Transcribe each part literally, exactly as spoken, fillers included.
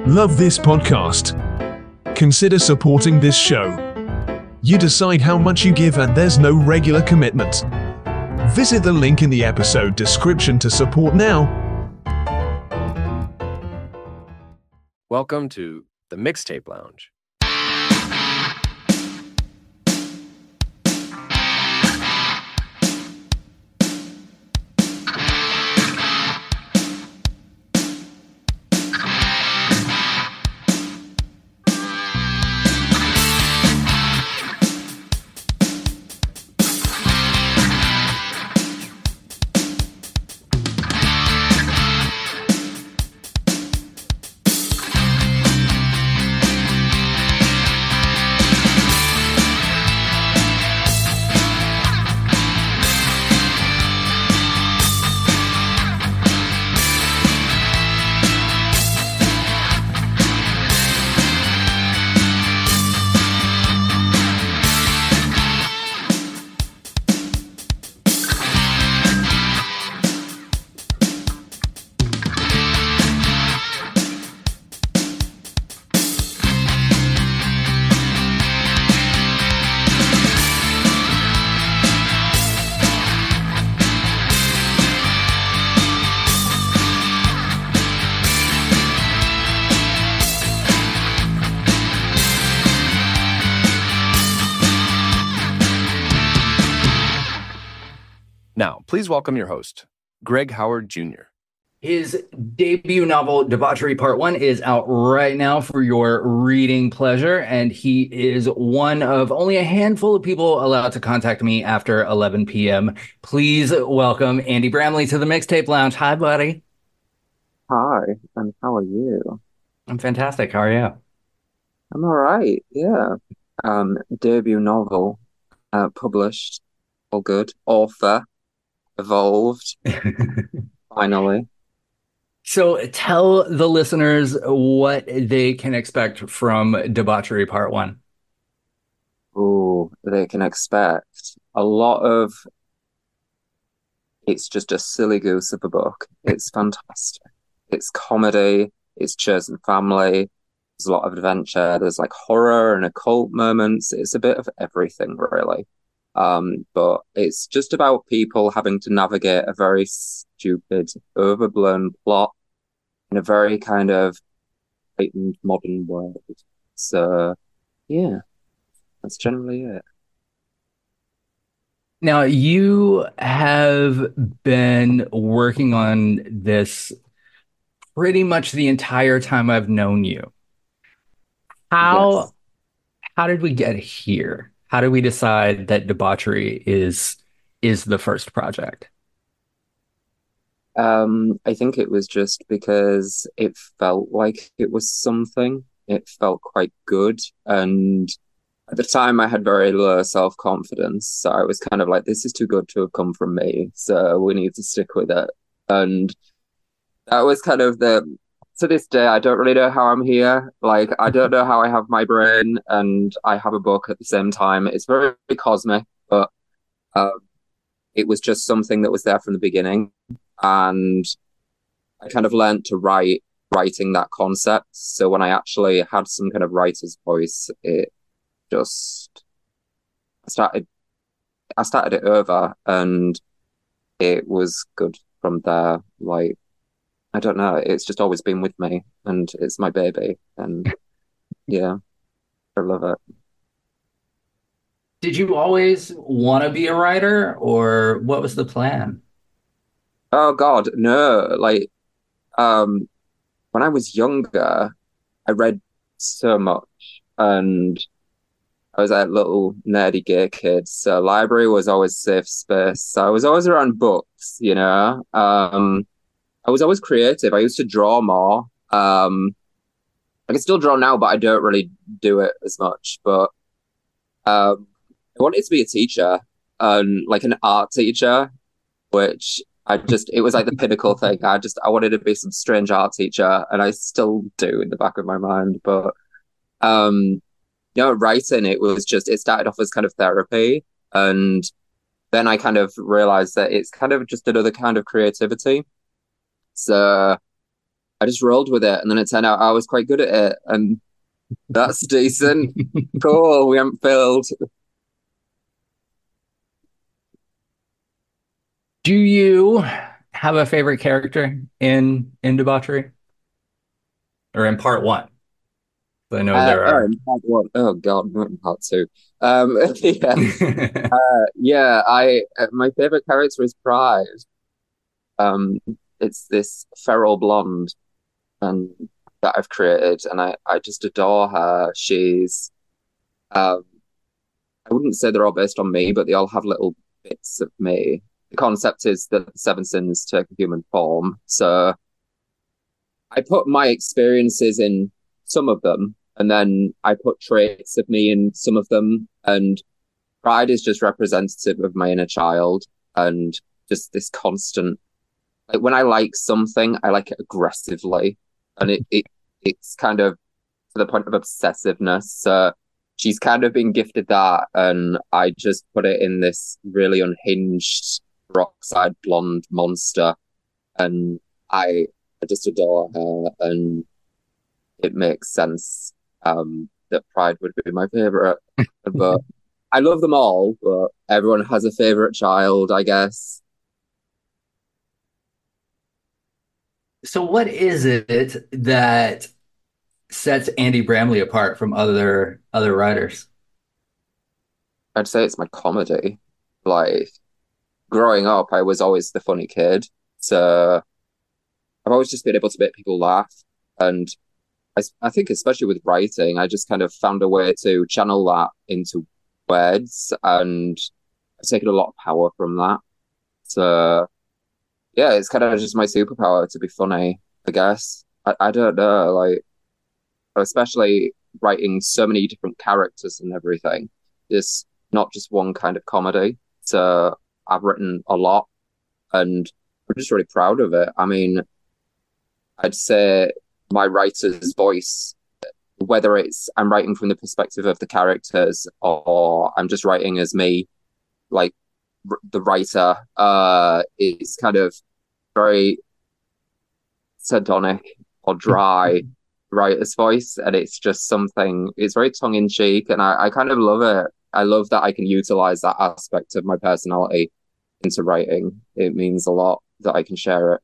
Love this podcast? Consider supporting this show. You decide how much you give and there's no regular commitment. Visit the link in the episode description to support now. Welcome to the Mixtape Lounge. Now, please welcome your host, Greg Howard Junior His debut novel, Debauchery Part One, is out right now for your reading pleasure, and he is one of only a handful of people allowed to contact me after eleven p.m. Please welcome Andy Bramley to the Mixtape Lounge. Hi, buddy. Hi, and how are you? I'm fantastic. How are you? I'm all right, yeah. Um, debut novel, uh, published, all good. Author, evolved, finally. So tell the listeners what they can expect from Debauchery Part One. Ooh, they can expect a lot of... It's just a silly goose of a book. It's fantastic. It's comedy, it's chosen family, there's a lot of adventure, there's like horror and occult moments. It's a bit of everything, really. Um, but it's just about people having to navigate a very stupid, overblown plot in a very kind of heightened modern world. So, yeah, that's generally it. Now, you have been working on this pretty much the entire time I've known you. How, Yes. how did we get here? How do we decide that Debauchery is is the first project? Um, I think it was just because it felt like it was something. It felt quite good. And at the time, I had very low self-confidence. So I was kind of like, this is too good to have come from me. So we need to stick with it. And that was kind of the... To this day, I don't really know how I'm here. Like, I don't know how I have my brain and I have a book at the same time. It's very cosmic, but um, it was just something that was there from the beginning. And I kind of learned to write, writing that concept. So when I actually had some kind of writer's voice, it just... I started, I started it over and it was good from there. Like, I don't know. It's just always been with me, and it's my baby, and yeah, I love it. Did you always want to be a writer, or what was the plan? Oh God, no! Like, um, when I was younger, I read so much, and I was a little nerdy gay kid, so library was always safe space. So I was always around books, you know. Um, I was always creative. I used to draw more. Um, I can still draw now, but I don't really do it as much. But um, I wanted to be a teacher, um, like an art teacher, which I just, it was like the pinnacle thing. I just, I wanted to be some strange art teacher, and I still do in the back of my mind. But, um, you know, writing, it was just, it started off as kind of therapy. And then I kind of realized that it's kind of just another kind of creativity. So I I just rolled with it, and then it turned out I was quite good at it, and that's decent. Cool, we haven't failed. Do you have a favorite character in in Debauchery or in part one? I know Uh, there oh, are. in part one. Oh God, not in part two. Um, yeah, uh, yeah. I uh, my favorite character is Pride. Um, it's this feral blonde, and that I've created, and I I just adore her. She's um, I wouldn't say they're all based on me, but they all have little bits of me. The concept is that the seven sins take a human form, so I put my experiences in some of them, and then I put traits of me in some of them. And Pride is just representative of my inner child, and just this constant. Like when I like something, I like it aggressively, and it, it it's kind of to the point of obsessiveness. So she's kind of been gifted that, and I just put it in this really unhinged, rockside blonde monster, and I I just adore her, and it makes sense um, that Pride would be my favorite. But I love them all, but everyone has a favorite child, I guess. So what is it that sets Andy Bramley apart from other other writers? I'd say it's my comedy. Like growing up, I was always the funny kid, so I've always just been able to make people laugh. And I, I think, especially with writing, I just kind of found a way to channel that into words, and I've taken a lot of power from that. So yeah, it's kind of just my superpower to be funny, I guess. I, I don't know, like especially writing so many different characters and everything. It's not just one kind of comedy. So I've written a lot, and I'm just really proud of it. I mean, I'd say my writer's voice, whether it's I'm writing from the perspective of the characters or I'm just writing as me, like r- the writer, uh, is kind of very sardonic or dry writer's voice, and it's just something. It's very tongue in cheek, and I, I kind of love it. I love that I can utilize that aspect of my personality into writing. It means a lot that I can share it.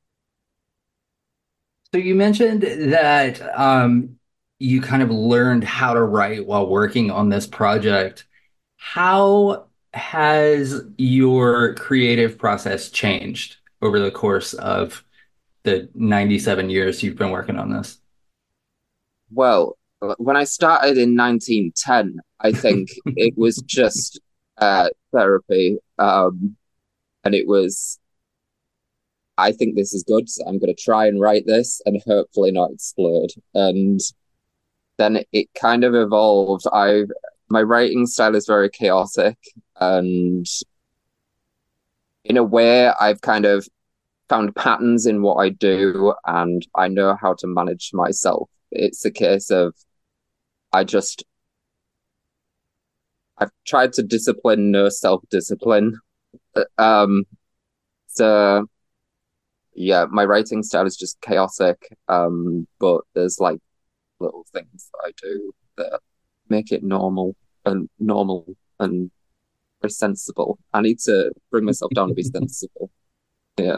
So you mentioned that um, you kind of learned how to write while working on this project. How has your creative process changed over the course of the ninety-seven years you've been working on this? Well, when I started in nineteen ten, I think it was just uh, therapy, um, and it was. I think this is good. So I'm going to try and write this and hopefully not explode. And then it, it kind of evolved. I my writing style is very chaotic, and in a way, I've kind of found patterns in what I do, and I know how to manage myself. It's a case of I just I've tried to discipline, no self-discipline. Um, so yeah, my writing style is just chaotic. Um, but there's like little things that I do that make it normal and normal and very sensible. I need to bring myself down to be sensible. Yeah.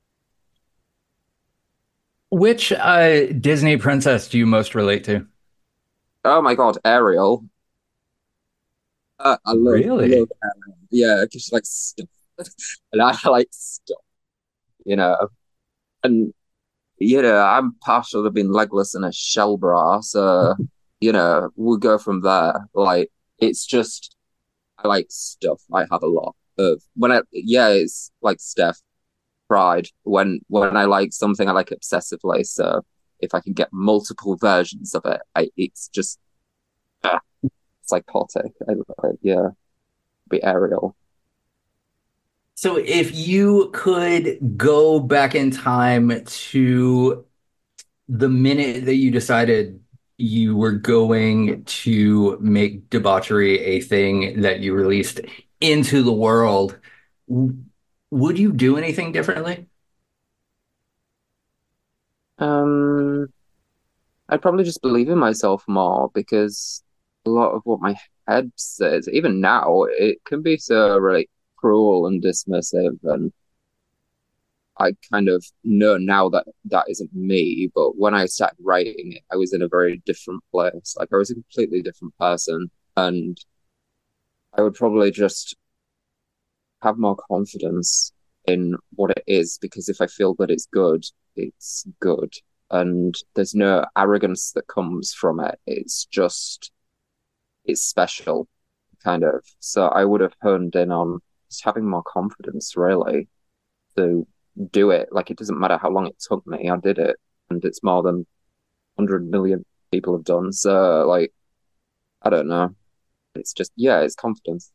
Which uh, Disney princess do you most relate to? Oh my God, Ariel. Uh, I love, I love Really? Ariel. Yeah, because she likes stuff, and I like stuff. You know, and you know, I'm partial to being legless in a shell bra, so you know, we'll go from there. Like, it's just I like stuff. I have a lot of when I yeah, it's like Steph Pride. When when I like something, I like obsessively. So if I can get multiple versions of it, I it's just ah, psychotic. I, I, yeah, be Ariel. So if you could go back in time to the minute that you decided you were going to make debauchery a thing that you released into the world, w- would you do anything differently? Um, I'd probably just believe in myself more because a lot of what my head says, even now, it can be so really cruel and dismissive, and I kind of know now that that isn't me. But when I started writing it, I was in a very different place. Like I was a completely different person, and I would probably just have more confidence in what it is because if I feel that it's good, it's good. And there's no arrogance that comes from it. It's just, it's special, kind of. So I would have honed in on just having more confidence, really, to do it. Like, it doesn't matter how long it took me, I did it. And it's more than one hundred million people have done. So, like, I don't know. It's just, yeah, it's confidence.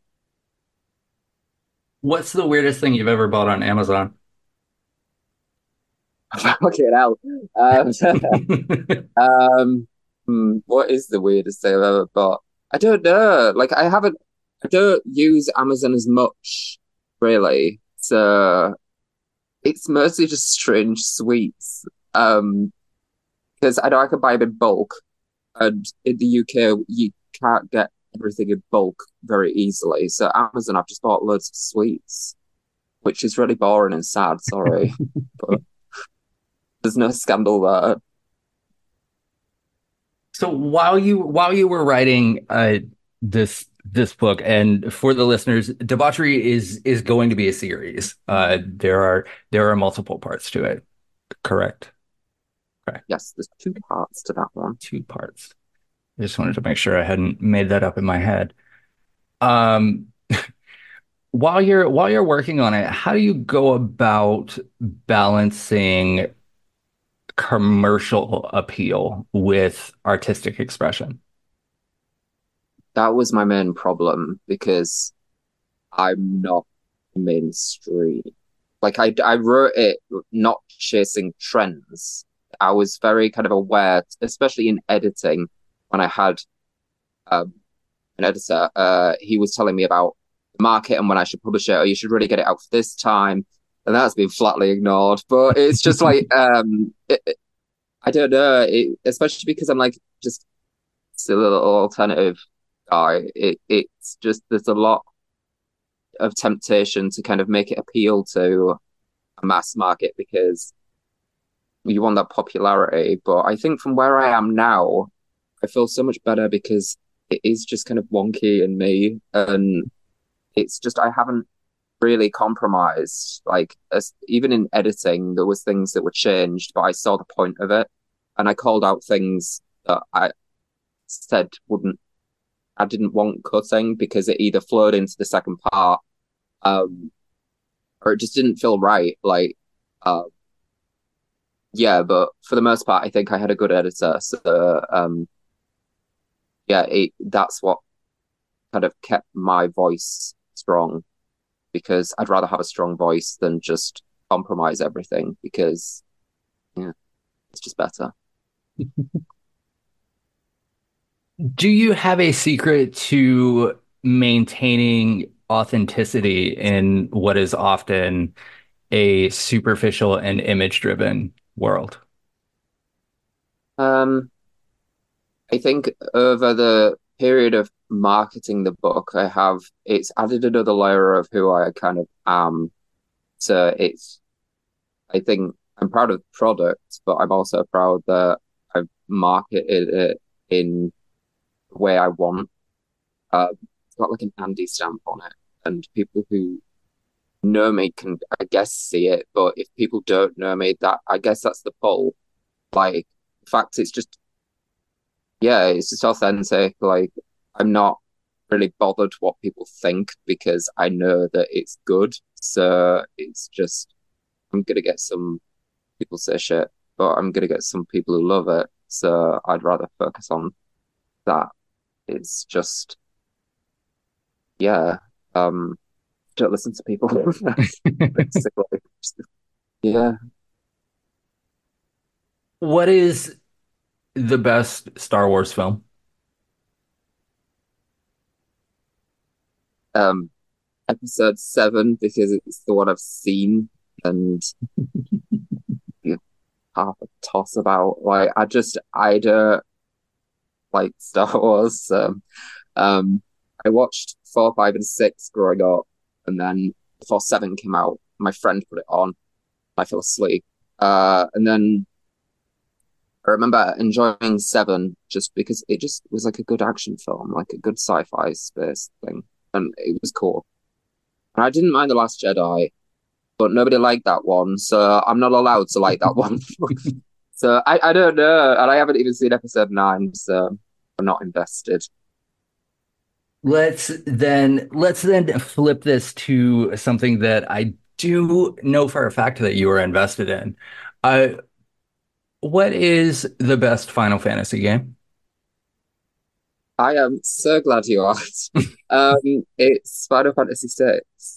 What's the weirdest thing you've ever bought on Amazon? Fucking hell. Um, um, hmm, what is the weirdest thing I've ever bought? I don't know. Like, I haven't, I don't use Amazon as much, really. So it's mostly just strange sweets. Um, because I know I can buy them in bulk, and in the U K, you can't get everything in bulk very easily. So Amazon, I've just bought loads of sweets, which is really boring and sad. Sorry, but there's no scandal there. So while you while you were writing uh, this this book, and for the listeners, Debauchery is is going to be a series. Uh, there are there are multiple parts to it. Correct. Correct. Yes, there's two parts to that one. Two parts. I just wanted to make sure I hadn't made that up in my head. Um, while you're while you're working on it, how do you go about balancing commercial appeal with artistic expression? That was my main problem because I'm not mainstream. Like I, I wrote it not chasing trends. I was very kind of aware, especially in editing, when I had um, an editor. Uh, he was telling me about the market and when I should publish it, or you should really get it out for this time. And that's been flatly ignored. But it's just like um, it, it- I don't know, it, especially because I'm like just still a little alternative guy. It it's just there's a lot of temptation to kind of make it appeal to a mass market because you want that popularity. But I think from where I am now, I feel so much better because it is just kind of wonky in me, and it's just I haven't really compromised. Like as, even in editing, there was things that were changed, but I saw the point of it, and I called out things that I said wouldn't I didn't want cutting because it either flowed into the second part, um, or it just didn't feel right. Like, uh, yeah, but for the most part, I think I had a good editor. So, um, yeah, it, that's what kind of kept my voice strong because I'd rather have a strong voice than just compromise everything because, yeah, it's just better. Do you have a secret to maintaining authenticity in what is often a superficial and image-driven world? Um, I think over the period of marketing the book, I have it's added another layer of who I kind of am. So it's, I think I'm proud of the product, but I'm also proud that I've marketed it in the way I want. Uh, it's got like an Andy stamp on it, and people who know me can, I guess, see it. But if people don't know me, that I guess that's the pull. Like, in fact, it's just yeah, it's just authentic. Like, I'm not really bothered what people think because I know that it's good. So it's just, I'm gonna get some people say shit, but I'm gonna get some people who love it. So I'd rather focus on that. It's just, yeah, um, don't listen to people. Basically, yeah. What is the best Star Wars film? Um, episode seven because it's the one I've seen, and yeah, half of toss about. Like I just I don't like Star Wars. So um I watched four, five, and six growing up, and then before seven came out, my friend put it on. I fell asleep. Uh and then I remember enjoying seven just because it just was like a good action film, like a good sci-fi space thing. And it was cool. And I didn't mind The Last Jedi, but nobody liked that one, so I'm not allowed to like that one. So I, I don't know, and I haven't even seen episode nine, so I'm not invested. Let's then let's then flip this to something that I do know for a fact that you are invested in. Uh, what is the best Final Fantasy game? I am so glad you asked. um, it's Final Fantasy six.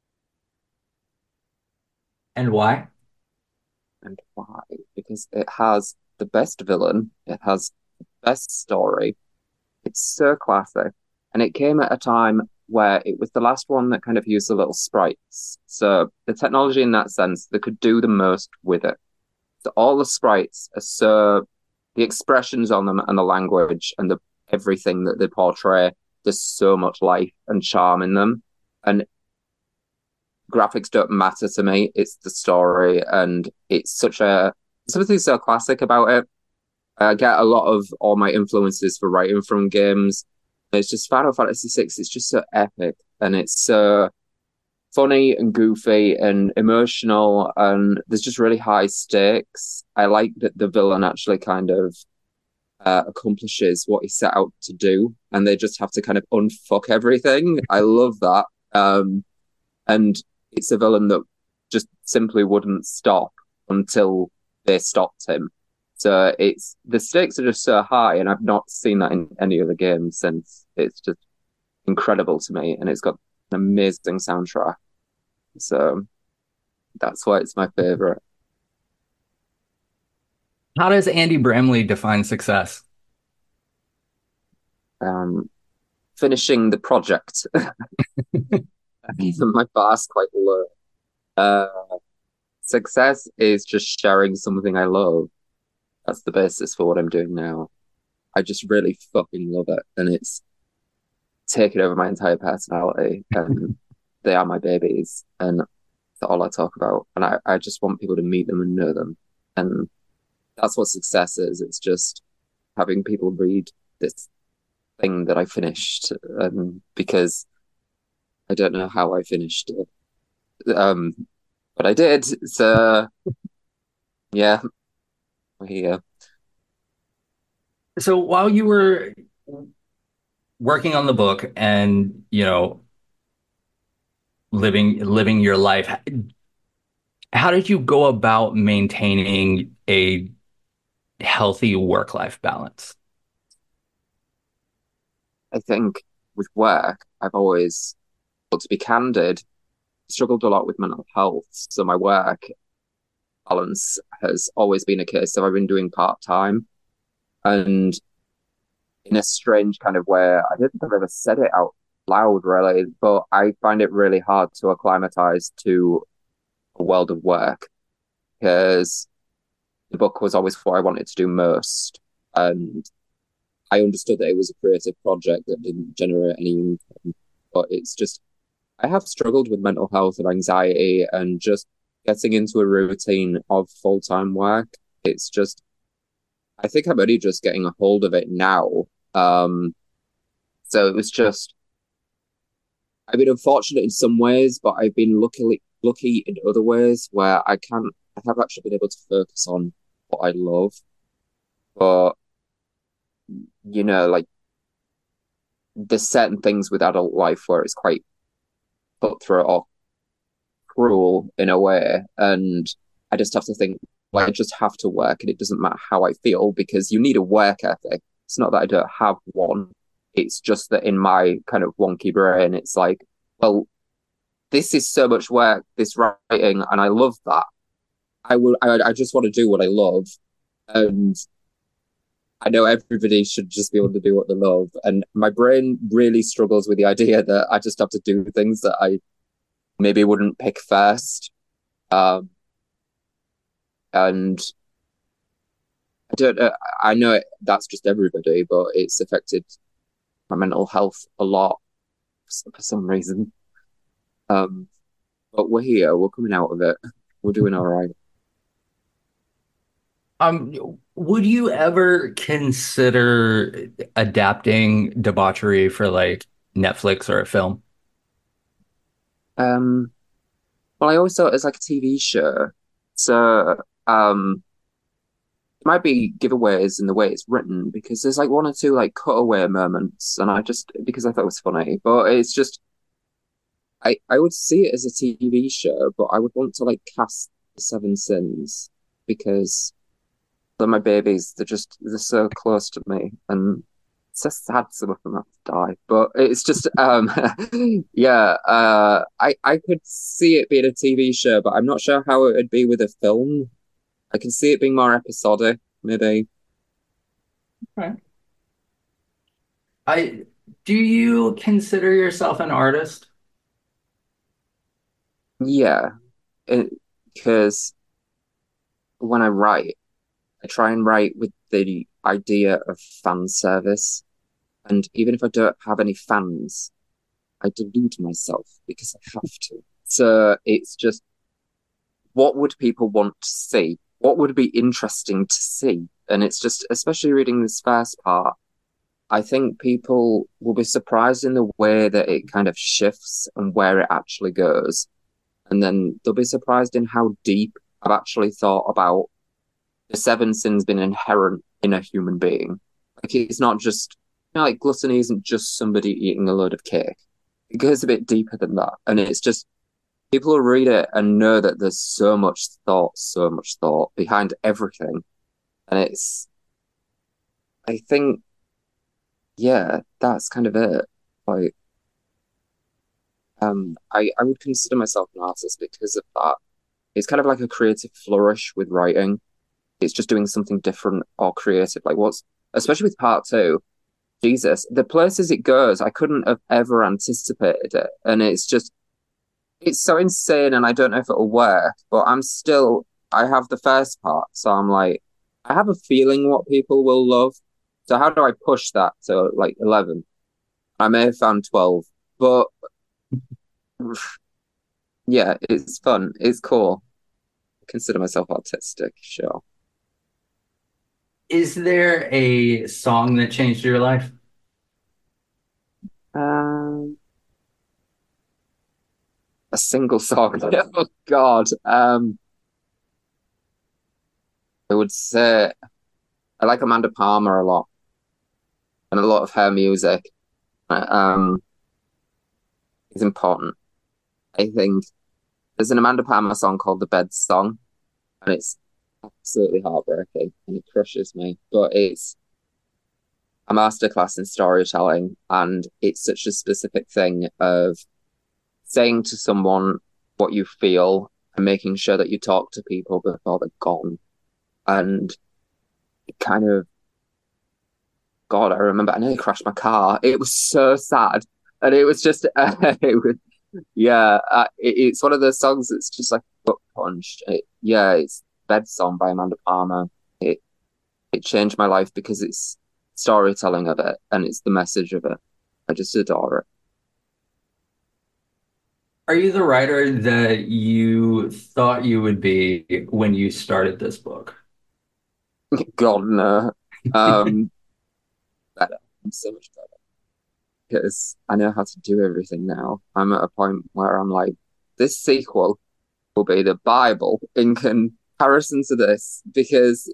And why? And why? Because it has the best villain, it has the best story, it's so classic, and it came at a time where it was the last one that kind of used the little sprites. So the technology in that sense, they could do the most with it. So all the sprites are so the expressions on them and the language and the everything that they portray, there's so much life and charm in them. And graphics don't matter to me. It's the story, and it's such a something so classic about it. I get a lot of all my influences for writing from games. It's just Final Fantasy six. It's just so epic, and it's so funny and goofy and emotional, and there's just really high stakes. I like that the villain actually kind of uh, accomplishes what he set out to do, and they just have to kind of unfuck everything. I love that. Um, and it's a villain that just simply wouldn't stop until they stopped him. So it's the stakes are just so high, and I've not seen that in any other game since. It's just incredible to me, and it's got an amazing soundtrack. So that's why it's my favorite. How does Andy Bramley define success? Um, finishing the project. My bar's quite low. Uh, success is just sharing something I love. That's the basis for what I'm doing now. I just really fucking love it, and it's taken over my entire personality, and they are my babies, and that's all I talk about. And I, I just want people to meet them and know them. And that's what success is. It's just having people read this thing that I finished, um, because I don't know how I finished it. Um, but I did. So yeah, we're here. So while you were working on the book and, you know, living living your life, how did you go about maintaining a healthy work-life balance? I think with work, I've always, well, to be candid, struggled a lot with mental health. So my work balance has always been a case of I've been doing part-time. And in a strange kind of way, I don't think I've ever said it out loud really, but I find it really hard to acclimatize to a world of work, because the book was always what I wanted to do most. And I understood that it was a creative project that didn't generate any income, but it's just, I have struggled with mental health and anxiety and just getting into a routine of full-time work. It's just, I think I'm only just getting a hold of it now. Um, so it was just, I've been unfortunate in some ways, but I've been lucky, lucky in other ways where I can, I have actually been able to focus on what I love. But, you know, like, there's certain things with adult life where it's quite cutthroat or cruel in a way. And I just have to think, well, I just have to work, and it doesn't matter how I feel, because you need a work ethic. It's not that I don't have one. It's just that in my kind of wonky brain, it's like, well, this is so much work, this writing, and I love that. I will. I, I just want to do what I love, and I know everybody should just be able to do what they love. And my brain really struggles with the idea that I just have to do things that I maybe wouldn't pick first. Um, and I don't know. I know it, that's just everybody, but it's affected my mental health a lot for some reason. Um, but we're here. We're coming out of it. We're doing all right. Um, would you ever consider adapting Debauchery for like Netflix or a film? Um, well, I always thought it was like a T V show, so um, it might be giveaways in the way it's written because there's like one or two like cutaway moments, and I just because I thought it was funny, but it's just I I would see it as a T V show, but I would want to like cast the Seven Sins because they're my babies. They're just they're so close to me, and it's so sad some of them have to die. But it's just um yeah, uh I I could see it being a T V show, but I'm not sure how it would be with a film. I can see it being more episodic, maybe. Right. I do you consider yourself an artist? Yeah, it, because when I write, I try and write with the idea of fan service. And even if I don't have any fans, I delude myself because I have to. So it's just what would people want to see? What would be interesting to see? And it's just, especially reading this first part, I think people will be surprised in the way that it kind of shifts and where it actually goes. And then they'll be surprised in how deep I've actually thought about the seven sins being inherent in a human being. Like it's not just, you know, like gluttony isn't just somebody eating a load of cake. It goes a bit deeper than that. And it's just people will read it and know that there's so much thought, so much thought behind everything. And it's I think yeah, that's kind of it. Like um I, I would consider myself an artist because of that. It's kind of like a creative flourish with writing. It's just doing something different or creative. Like what's especially with part two, Jesus, the places it goes, I couldn't have ever anticipated it. And it's just it's so insane and I don't know if it'll work, but I'm still I have the first part, so I'm like I have a feeling what people will love. So how do I push that to like eleven? I may have found twelve, but yeah, it's fun. It's cool. I consider myself artistic, sure. Is there a song that changed your life? Um, a single song. Oh God. Um, I would say I like Amanda Palmer a lot and a lot of her music. Um, is important. I think there's an Amanda Palmer song called "The Bed Song," and it's absolutely heartbreaking and it crushes me. But it's a masterclass in storytelling, and it's such a specific thing of saying to someone what you feel and making sure that you talk to people before they're gone. And it kind of, God, I remember I nearly crashed my car. It was so sad, and it was just, uh, it was, yeah, uh, it, it's one of those songs that's just like a book punch. It, yeah, it's Bed Song by Amanda Palmer. It it changed my life because it's storytelling of it and it's the message of it. I just adore it. Are you the writer that you thought you would be when you started this book? God, no. Um, better. I'm so much better because I know how to do everything now. I'm at a point where I'm like, this sequel will be the Bible in comparison to this because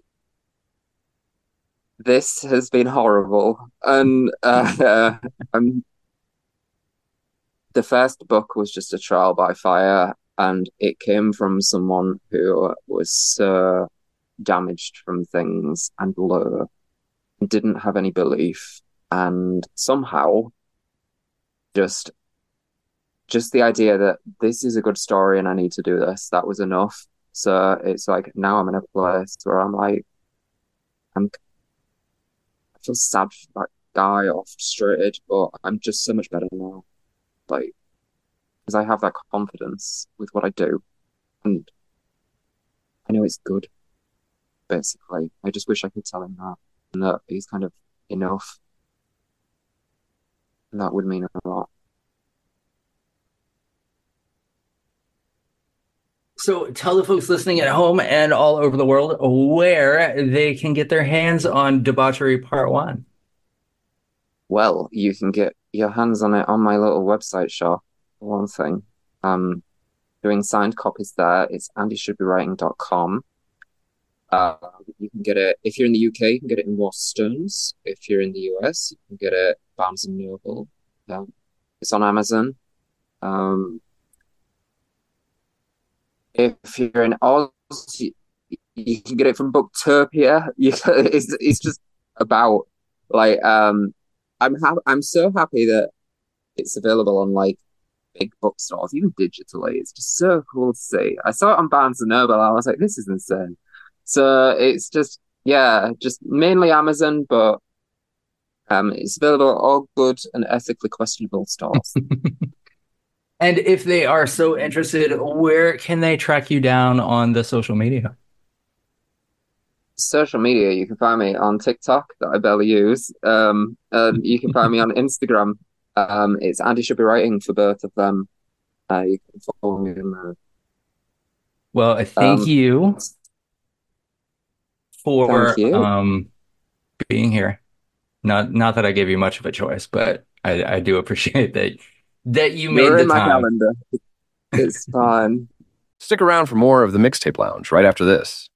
this has been horrible. And uh, I'm the first book was just a trial by fire, and it came from someone who was so damaged from things and low, and didn't have any belief, and somehow just just the idea that this is a good story and I need to do this, that was enough. So it's like now I'm in a place where I'm like, I'm I feel sad for that guy or frustrated, but I'm just so much better now. Like, because I have that confidence with what I do, and I know it's good. basically. I just wish I could tell him that, and that he's kind of enough. And that would mean a lot. So tell the folks listening at home and all over the world where they can get their hands on Debauchery Part One. Well, you can get your hands on it on my little website shop, for one thing. Um, doing signed copies there. It's andy should be writing dot com. Uh, you can get it, if you're in the U K, you can get it in Waterstones. If you're in the U S, you can get it Barnes and Noble. Yeah. It's on Amazon. Um, if you're in Oz, you, you can get it from Booktopia. You can, it's it's just about like um, I'm ha- I'm so happy that it's available on like big bookstores, even digitally. It's just so cool to see. I saw it on Barnes and Noble. And I was like, this is insane. So it's just yeah, just mainly Amazon, but um, it's available at all good and ethically questionable stores. And if they are so interested, where can they track you down on the social media? Social media, you can find me on TikTok, that I barely use. Um, um, you can find me on Instagram. Um, it's Andy Should Be Writing for both of them. Uh, you can follow me in there. Well, thank Um, you for Thank you. um being here. Not not that I gave you much of a choice, but I, I do appreciate that that you made You're the in my time. calendar. It's fine. Stick around for more of the Mixtape Lounge right after this.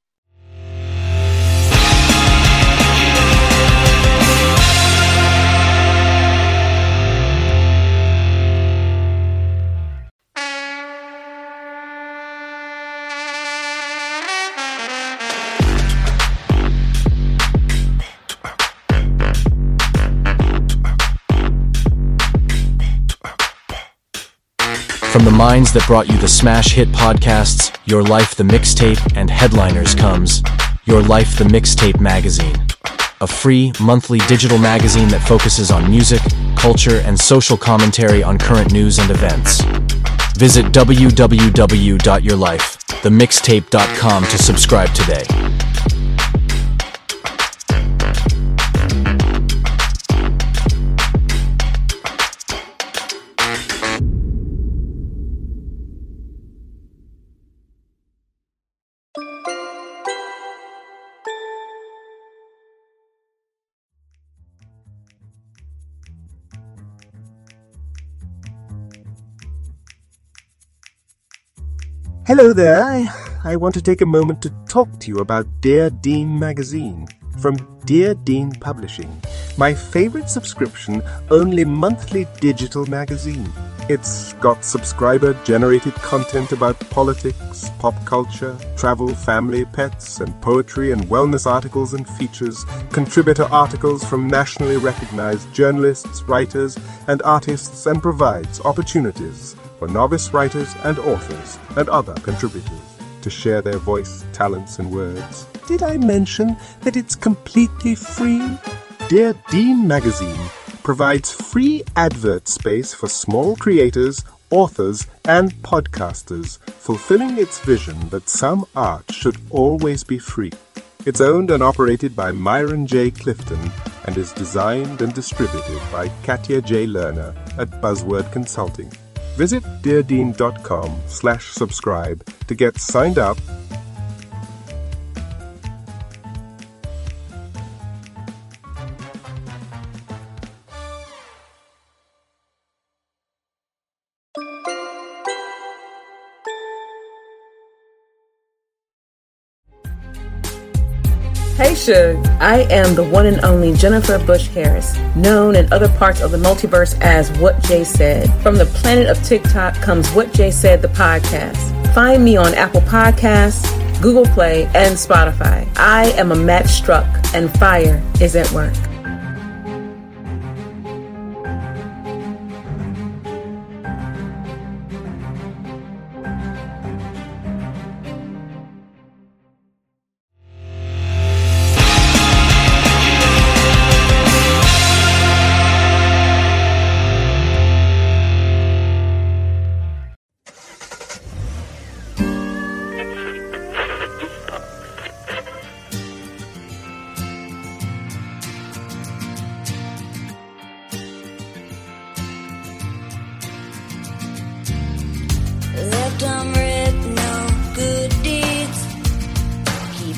From the minds that brought you the smash hit podcasts, Your Life the Mixtape, and Headliners comes Your Life the Mixtape magazine, a free monthly digital magazine that focuses on music, culture, and social commentary on current news and events. Visit w w w dot your life the mixtape dot com to subscribe today. Hello there. I, I want to take a moment to talk to you about Dear Dean magazine from Dear Dean Publishing, my favorite subscription-only monthly digital magazine. It's got subscriber-generated content about politics, pop culture, travel, family, pets, and poetry and wellness articles and features, contributor articles from nationally recognized journalists, writers, and artists, and provides opportunities for novice writers and authors and other contributors to share their voice, talents, and words. Did I mention that it's completely free? Dear Dean magazine provides free advert space for small creators, authors, and podcasters, fulfilling its vision that some art should always be free. It's owned and operated by Myron J. Clifton and is designed and distributed by Katya J. Lerner at Buzzword Consulting. Visit deardean.com slash subscribe to get signed up. Hey Suge, I am the one and only Jennifer Bush Harris, known in other parts of the multiverse as What Jay Said. From the planet of TikTok comes What Jay Said, the podcast. Find me on Apple Podcasts, Google Play, and Spotify. I am a match struck, and fire is at work.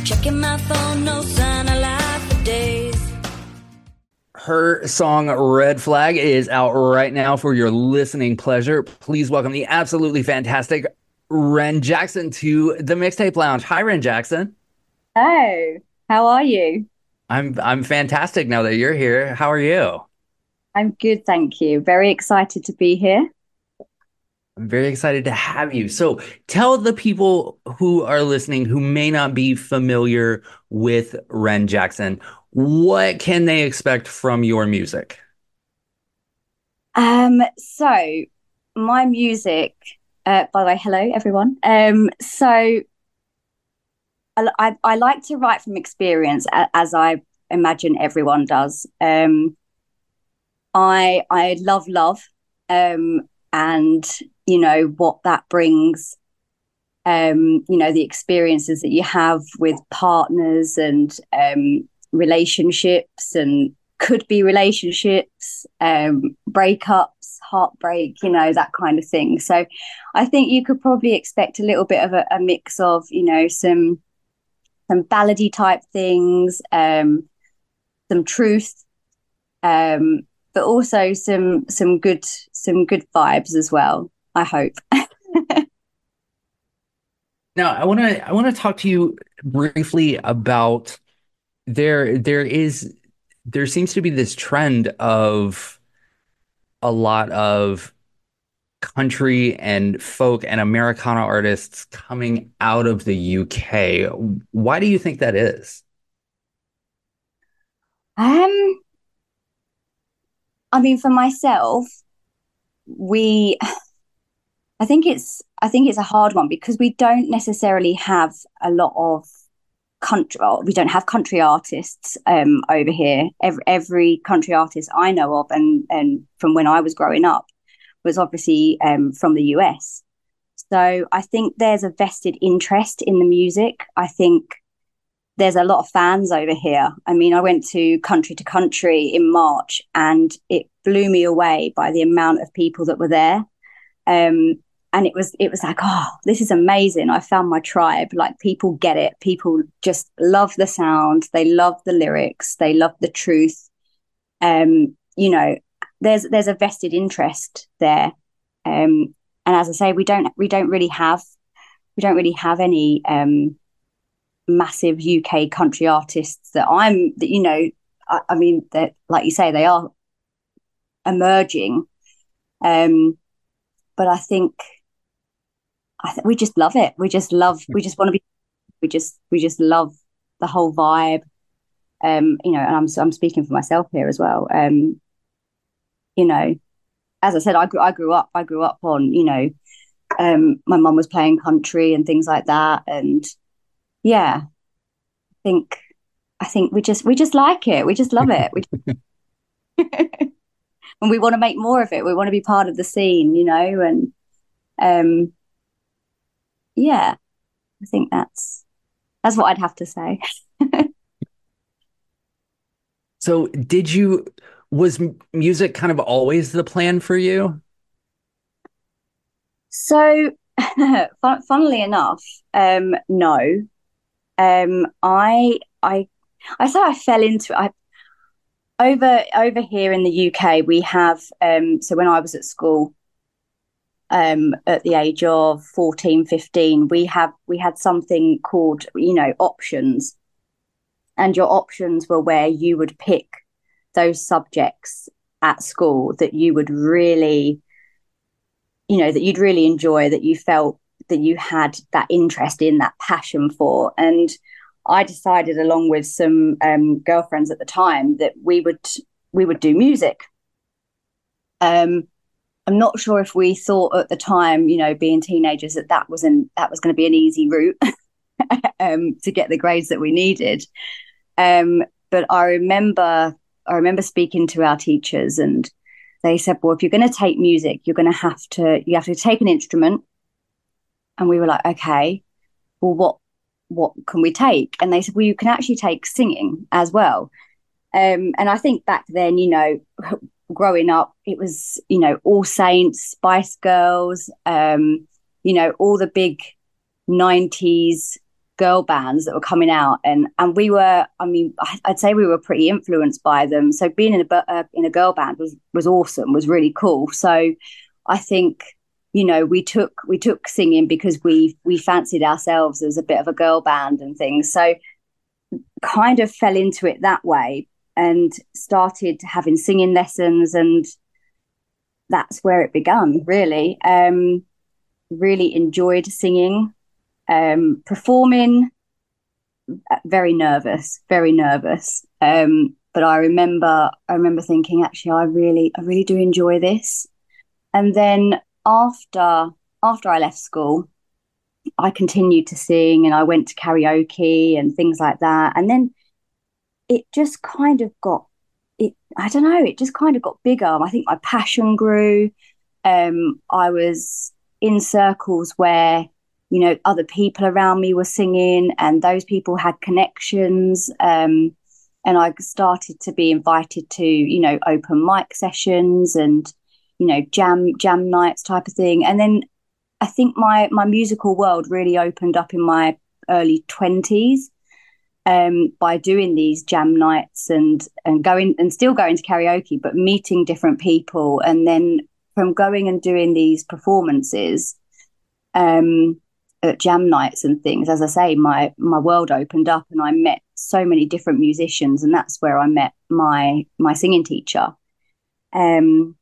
Checking my phone, no sign of life for days. Her song Red Flag is out right now for your listening pleasure. Please welcome the absolutely fantastic Wren Jackson to the Mixtape Lounge. Hi, Wren Jackson. Oh, how are you? I'm I'm fantastic now that you're here. How are you? I'm good, thank you. Very excited to be here. I'm very excited to have you. So tell the people who are listening who may not be familiar with Wren Jackson, what can they expect from your music? Um, so my music, uh, by the way, hello everyone. Um, so I, I, I like to write from experience, as I imagine everyone does. Um, I I love love, um, and you know what that brings. Um, you know the experiences that you have with partners and um, relationships, and could be relationships, um, breakups, heartbreak, you know that kind of thing. So, I think you could probably expect a little bit of a, a mix of you know some some ballady type things, um, some truth. Um, but also some some good some good vibes as well, I hope. Now, I want to I want to talk to you briefly about there there is there seems to be this trend of a lot of country and folk and Americana artists coming out of the U K. Why do you think that is? Um I mean, for myself, we, I think it's, I think it's a hard one because we don't necessarily have a lot of country. We don't have country artists um, over here. Every, every country artist I know of, and and from when I was growing up, was obviously um, from the U S. So I think there's a vested interest in the music. I think there's a lot of fans over here. I mean, I went to Country to Country in March and it blew me away by the amount of people that were there. Um, and it was it was like, oh, this is amazing. I found my tribe. Like, people get it. People just love the sound. They love the lyrics. They love the truth. Um, you know, there's there's a vested interest there. Um, and as I say, we don't we don't really have we don't really have any um massive U K country artists that I'm that you know I, I mean that, like you say, they are emerging, um but I think I th- we just love it. We just love we just want to be we just we just love the whole vibe. Um you know, and I'm I'm speaking for myself here as well. Um you know, as I said, I grew I grew up I grew up on, you know, um my mum was playing country and things like that, and yeah, I think I think we just we just like it. We just love it. We and we want to make more of it. We want to be part of the scene, you know, and um yeah, I think that's that's what I'd have to say. So, did you was m- music kind of always the plan for you? So, fun- funnily enough, um no. Um, I, I, I say I fell into it. I, over over here in the U K, we have. Um, so when I was at school, um, at the age of fourteen, fifteen, we have we had something called, you know, options, and your options were where you would pick those subjects at school that you would really, you know, that you'd really enjoy, that you felt that you had that interest in, that passion for. And I decided, along with some um, girlfriends at the time, that we would we would do music. Um, I'm not sure if we thought at the time, you know, being teenagers, that that was an that was going to be an easy route um, to get the grades that we needed. Um, but I remember I remember speaking to our teachers, and they said, "Well, if you're going to take music, you're going to have to you have to take an instrument." And we were like, okay, well, what what can we take? And they said, well, you can actually take singing as well. Um, and I think back then, you know, growing up, it was, you know, All Saints, Spice Girls, um, you know, all the big nineties girl bands that were coming out, and and we were, I mean, I'd say we were pretty influenced by them. So being in a uh, in a girl band was was awesome, was really cool. So I think, you know, we took we took singing because we we fancied ourselves as a bit of a girl band and things. So kind of fell into it that way and started having singing lessons, and that's where it began, really. Um, really enjoyed singing. Um, performing, very nervous, very nervous. Um, but I remember, I remember thinking, actually, I really, I really do enjoy this. And then after, after I left school, I continued to sing, and I went to karaoke and things like that. And then it just kind of got, it, I don't know, it just kind of got bigger. I think my passion grew. Um, I was in circles where, you know, other people around me were singing, and those people had connections. Um, and I started to be invited to, you know, open mic sessions and, you know, jam jam nights type of thing. And then I think my my musical world really opened up in my early twenties, um, by doing these jam nights and and going and still going to karaoke, but meeting different people. And then from going and doing these performances, um, at jam nights and things, as I say, my my world opened up, and I met so many different musicians, and that's where I met my my singing teacher, um,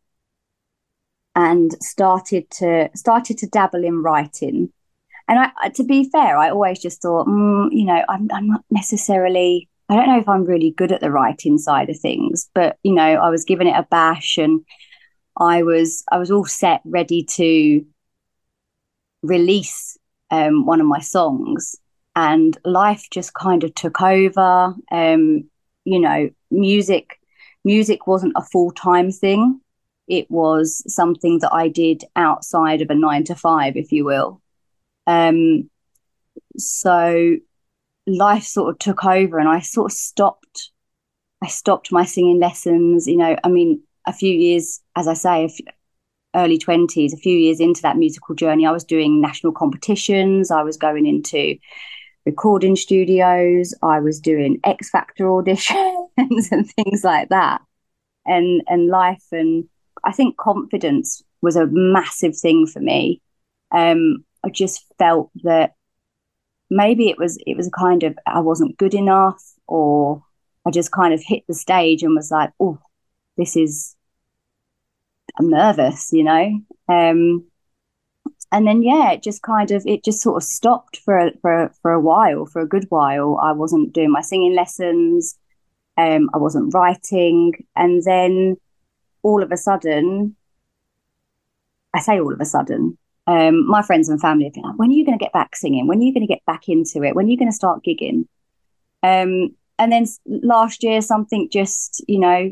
and started to started to dabble in writing. And I, to be fair, I always just thought, mm, you know, I'm I'm not necessarily, I don't know if I'm really good at the writing side of things, but you know, I was giving it a bash, and I was I was all set, ready to release um, one of my songs, and life just kind of took over. Um, you know, music, music wasn't a full-time thing. It was something that I did outside of a nine to five, if you will. Um, so life sort of took over, and I sort of stopped, I stopped my singing lessons. You know, I mean, a few years, as I say, a few, early twenties, a few years into that musical journey, I was doing national competitions. I was going into recording studios. I was doing X Factor auditions and things like that. And and life, and I think confidence was a massive thing for me. Um, I just felt that maybe it was it was a kind of, I wasn't good enough, or I just kind of hit the stage and was like, oh, this is, I'm nervous, you know. Um, and then yeah, it just kind of it just sort of stopped for a, for for a while, for a good while. I wasn't doing my singing lessons. Um, I wasn't writing, and then all of a sudden, I say all of a sudden, um, my friends and family have been like, "When are you going to get back singing? When are you going to get back into it? When are you going to start gigging?" Um, and then last year, something just, you know,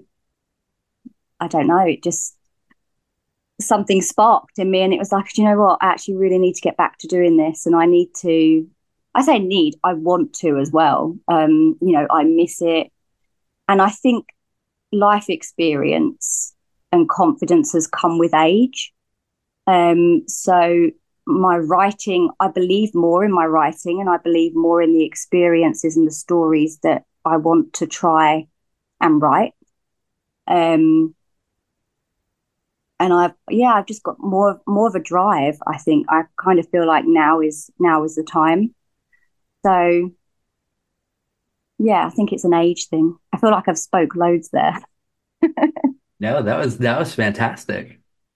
I don't know, it just, something sparked in me, and it was like, do you know what? I actually really need to get back to doing this, and I need to. I say need, I want to as well. Um, you know, I miss it, and I think life experience and confidence has come with age. Um, so my writing, I believe more in my writing, and I believe more in the experiences and the stories that I want to try and write. Um, and I've, yeah, I've just got more, more of a drive. I think I kind of feel like now is, now is the time. So yeah, I think it's an age thing. I feel like I've spoke loads there. No, that was, that was fantastic.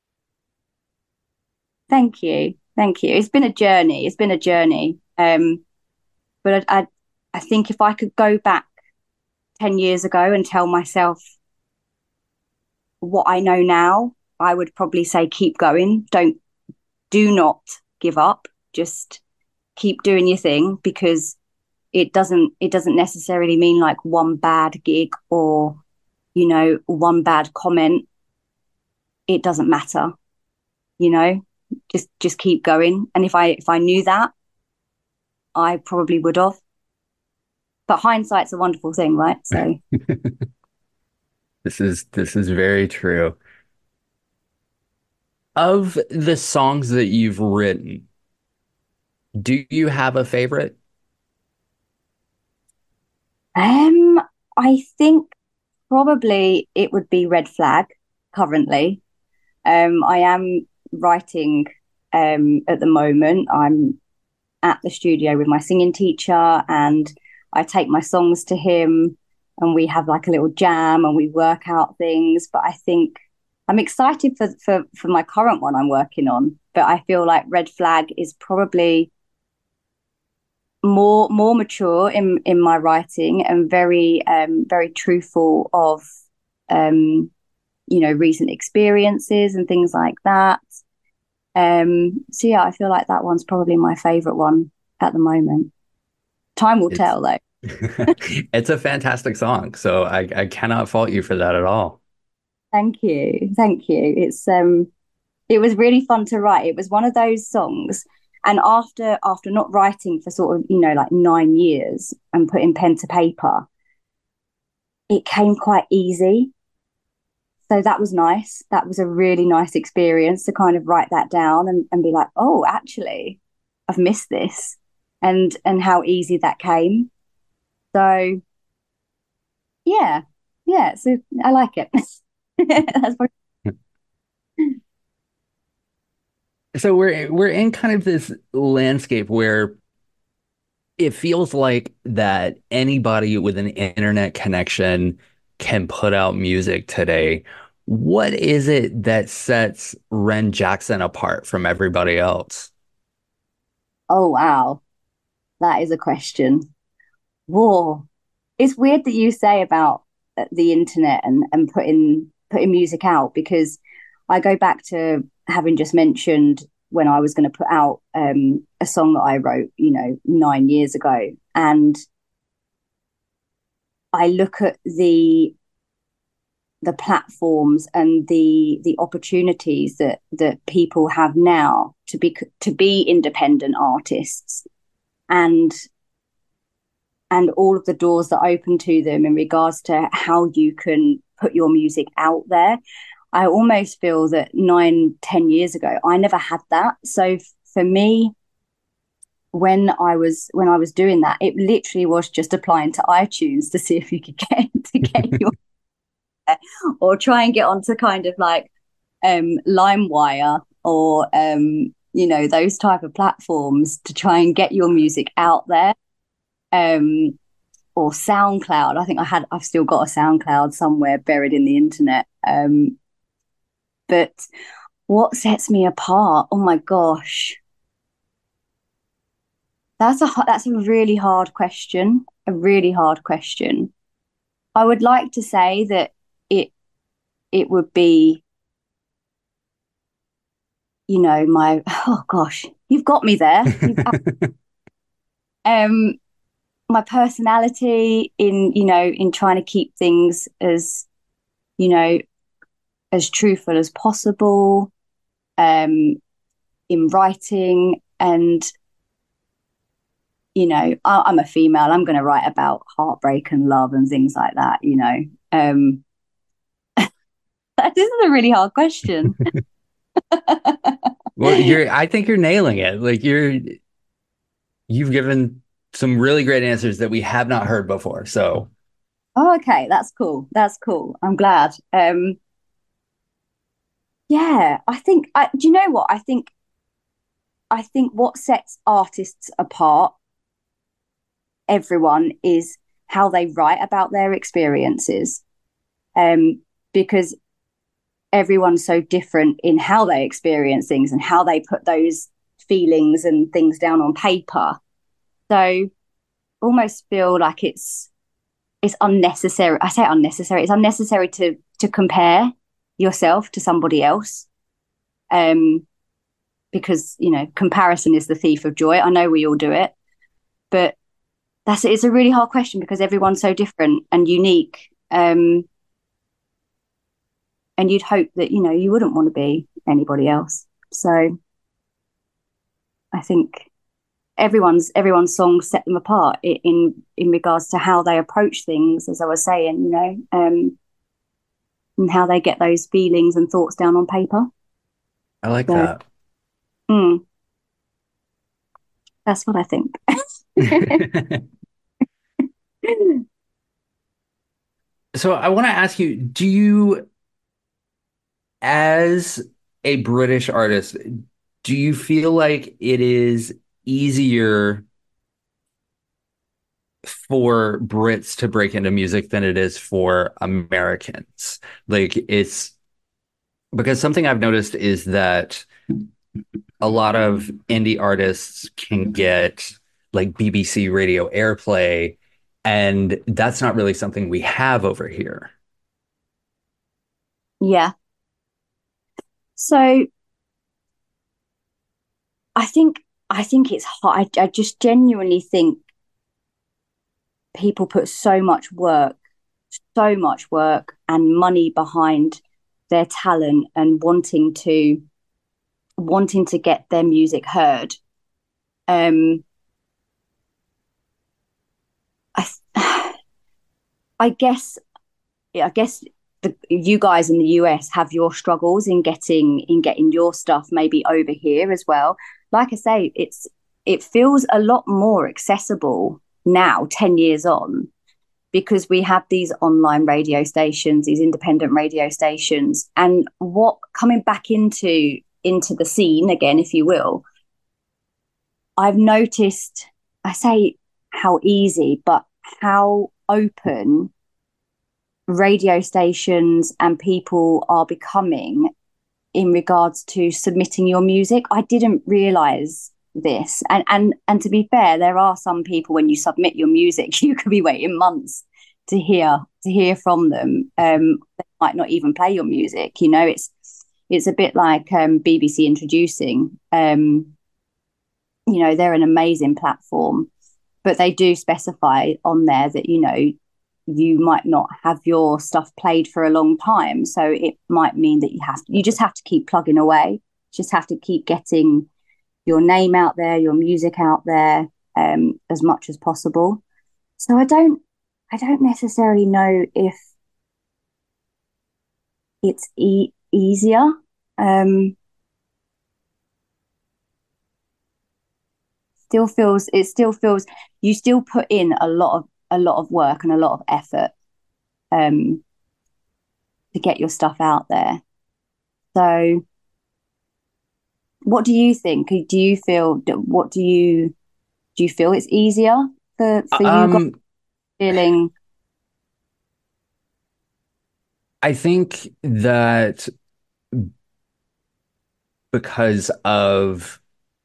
Thank you. Thank you. It's been a journey. It's been a journey. Um, but I, I, I think if I could go back ten years ago and tell myself what I know now, I would probably say, keep going. Don't, do not give up. Just keep doing your thing, because it doesn't, it doesn't necessarily mean like one bad gig or, you know, one bad comment. It doesn't matter, you know. Just just keep going. And if I if I knew that, I probably would have. But hindsight's a wonderful thing, right? So this is this is very true. Of the songs that you've written, do you have a favorite? Um, I think probably it would be Red Flag currently. Um, I am writing um at the moment. I'm at the studio with my singing teacher, and I take my songs to him, and we have like a little jam and we work out things. But I think I'm excited for for for my current one I'm working on. But I feel like Red Flag is probably more more mature in in my writing, and very um very truthful of um you know recent experiences and things like that. Um so yeah, I feel like that one's probably my favorite one at the moment. Time will It's tell though. it's a fantastic song, so I, I cannot fault you for that at all. Thank you, thank you. It's um it was really fun to write. It was one of those songs, and after after not writing for sort of you know like nine years and putting pen to paper, it came quite easy. So that was nice. That was a really nice experience to kind of write that down and, and be like, oh, actually, I've missed this, and and how easy that came. So yeah, yeah. So I like it. That's what, So we're we're in kind of this landscape where it feels like that anybody with an internet connection can put out music today. What is it that sets Ren Jackson apart from everybody else? oh wow, that is a question. Whoa, it's weird that you say about uh, the internet and and putting putting music out, because I go back to having just mentioned when I was going to put out um, a song that I wrote, you know, nine years ago, and I look at the the platforms and the the opportunities that that people have now to be to be independent artists, and and all of the doors that open to them in regards to how you can put your music out there. I almost feel that nine, ten years ago, I never had that. So for me, when I was when I was doing that, it literally was just applying to iTunes to see if you could get to get your or try and get onto kind of like um LimeWire or um you know those type of platforms to try and get your music out there. Um or SoundCloud. I think I had I've still got a SoundCloud somewhere buried in the internet. Um but what sets me apart? Oh my gosh. That's a that's a really hard question. A really hard question. I would like to say that it it would be, you know, my oh gosh, you've got me there. You've, um, my personality in you know in trying to keep things as you know as truthful as possible, um, in writing, and you know I, I'm a female. I'm going to write about heartbreak and love and things like that. You know, um, this is a really hard question. Well, you're I think you're nailing it. Like you're you've given some really great answers that we have not heard before. So, oh, okay, that's cool. That's cool. I'm glad. Um, yeah, I think I do you know what? I think I think what sets artists apart, everyone, is how they write about their experiences. Um, because everyone's so different in how they experience things and how they put those feelings and things down on paper. So almost feel like it's it's unnecessary. I say unnecessary. It's unnecessary to to compare yourself to somebody else. Um, because, you know, comparison is the thief of joy. I know we all do it, but that's it's a really hard question because everyone's so different and unique. Um, and you'd hope that, you know, you wouldn't want to be anybody else. So I think everyone's everyone's songs set them apart in in regards to how they approach things, as I was saying, you know, um, and how they get those feelings and thoughts down on paper. I like so, that. Mm, that's what I think. So I want to ask you, do you, as a British artist, do you feel like it is easier for Brits to break into music than it is for Americans? Like it's because something I've noticed is that a lot of indie artists can get like B B C radio airplay, and that's not really something we have over here. Yeah. So I think I think it's hard. I, I just genuinely think people put so much work, so much work and money behind their talent and wanting to wanting to get their music heard. Um, I, I guess, I guess the, you guys in the U S have your struggles in getting in getting your stuff maybe over here as well. Like I say, it's it feels a lot more accessible now, ten years on, because we have these online radio stations, these independent radio stations, and what coming back into into the scene again, if you will, I've noticed, I say how easy, but how open radio stations and people are becoming in regards to submitting your music. I didn't realize this. And and and to be fair, there are some people when you submit your music, you could be waiting months to hear to hear from them. Um, they might not even play your music. You know, it's it's a bit like um, B B C introducing. Um, you know, they're an amazing platform, but they do specify on there that, you know, you might not have your stuff played for a long time. So it might mean that you have to, you just have to keep plugging away, just have to keep getting your name out there, your music out there, um, as much as possible. So I don't, I don't necessarily know if it's e- easier. Um, still feels, it still feels, you still put in a lot of, a lot of work and a lot of effort, um, to get your stuff out there. So what do you think? Do you feel, what do you, do you feel it's easier for, for you Um, guys feeling? I think that because of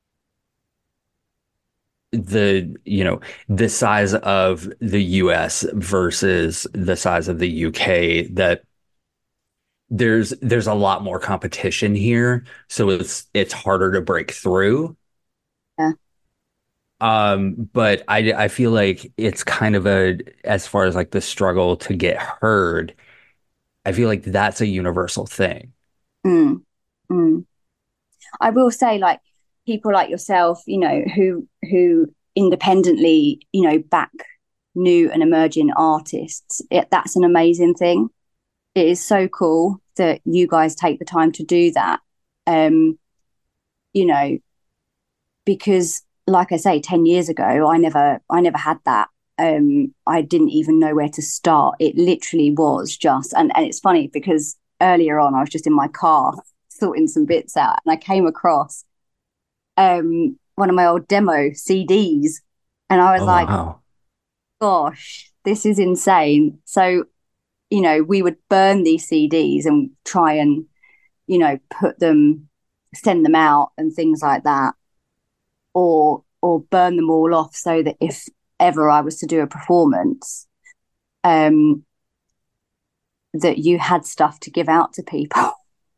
the, you know, the size of the U S versus the size of the U K, that there's there's a lot more competition here, so it's it's harder to break through. Yeah. Um, but I I feel like it's kind of a, as far as like the struggle to get heard, I feel like that's a universal thing. Mm, mm. I will say, like, people like yourself, you know, who who independently, you know, back new and emerging artists, it, that's an amazing thing. It is so cool that you guys take the time to do that. Um, you know, because like I say, ten years ago, I never I never had that. Um, I didn't even know where to start. It literally was just, and, and it's funny because earlier on, I was just in my car sorting some bits out, and I came across um one of my old demo C Ds, and I was Oh, like, wow. gosh, this is insane. So, you know, we would burn these C Ds and try and, you know, put them, send them out and things like that, or or burn them all off so that if ever I was to do a performance, um, that you had stuff to give out to people.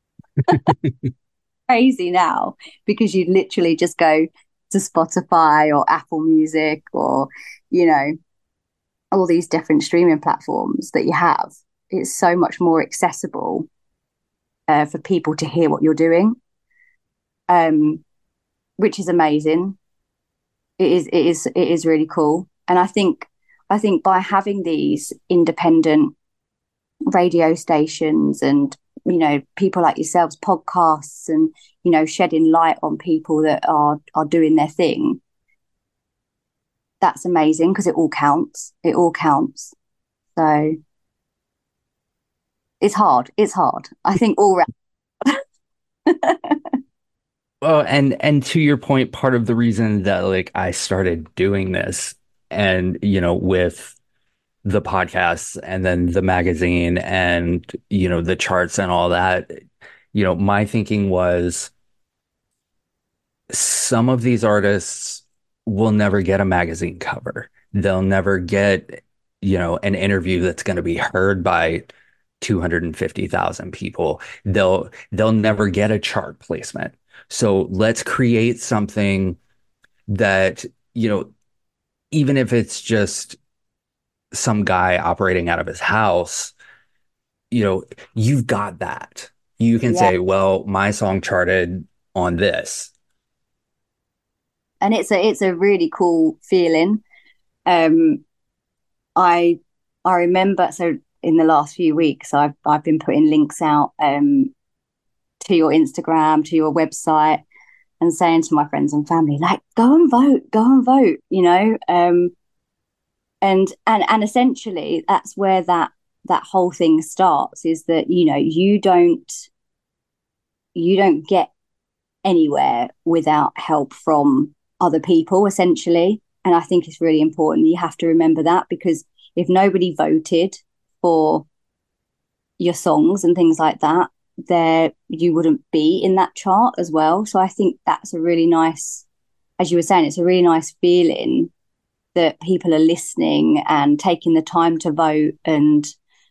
Crazy now, because you literally just go to Spotify or Apple Music or, you know, all these different streaming platforms that you have. It's so much more accessible uh, for people to hear what you're doing, um, which is amazing. It is, it is, it is really cool. And I think, I think by having these independent radio stations and, you know, people like yourselves, podcasts, and, you know, shedding light on people that are are doing their thing, that's amazing, because it all counts. It all counts. So it's hard. It's hard. I think all round. Well, and and to your point, part of the reason that like I started doing this and you know with the podcasts and then the magazine and you know the charts and all that, you know, my thinking was some of these artists will never get a magazine cover. They'll never get, you know, an interview that's going to be heard by two hundred fifty thousand people. They'll they'll never get a chart placement. So let's create something that, you know, even if it's just some guy operating out of his house, you know, you've got that. You can Yeah. say, well, my song charted on this. And it's a it's a really cool feeling. Um, I I remember so in the last few weeks I've I've been putting links out um to your Instagram, to your website, and saying to my friends and family, like, go and vote, go and vote, you know. Um, and and and essentially that's where that that whole thing starts, is that, you know, you don't you don't get anywhere without help from other people, essentially. And I think it's really important. You have to remember that, because if nobody voted for your songs and things like that, there you wouldn't be in that chart as well. So I think that's a really nice, as you were saying, it's a really nice feeling that people are listening and taking the time to vote. And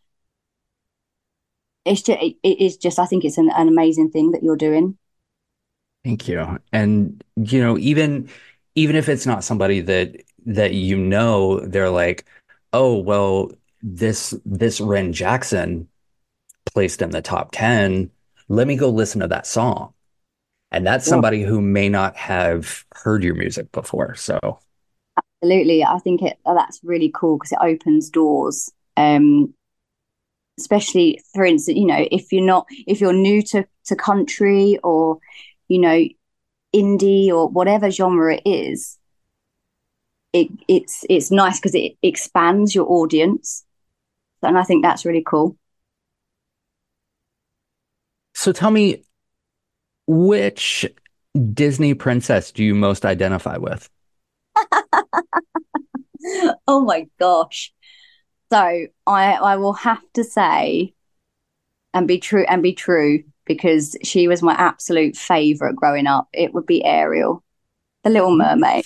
it's just, it is just, I think it's an, an amazing thing that you're doing. Thank you. And you know, even even if it's not somebody that that you know, they're like, oh, well, this this Ren Jackson placed in the top ten. Let me go listen to that song. And that's Yeah. somebody who may not have heard your music before. So Absolutely. I think it that's really cool, because it opens doors. Um, especially, for instance, you know, if you're not if you're new to, to country, or, you know, indie, or whatever genre it is, it it's it's nice because it expands your audience. And I think that's really cool. so tell me, which Disney princess do you most identify with? Oh my gosh. So I I will have to say, and be true and be true, because she was my absolute favorite growing up. It would be Ariel, the Little Mermaid.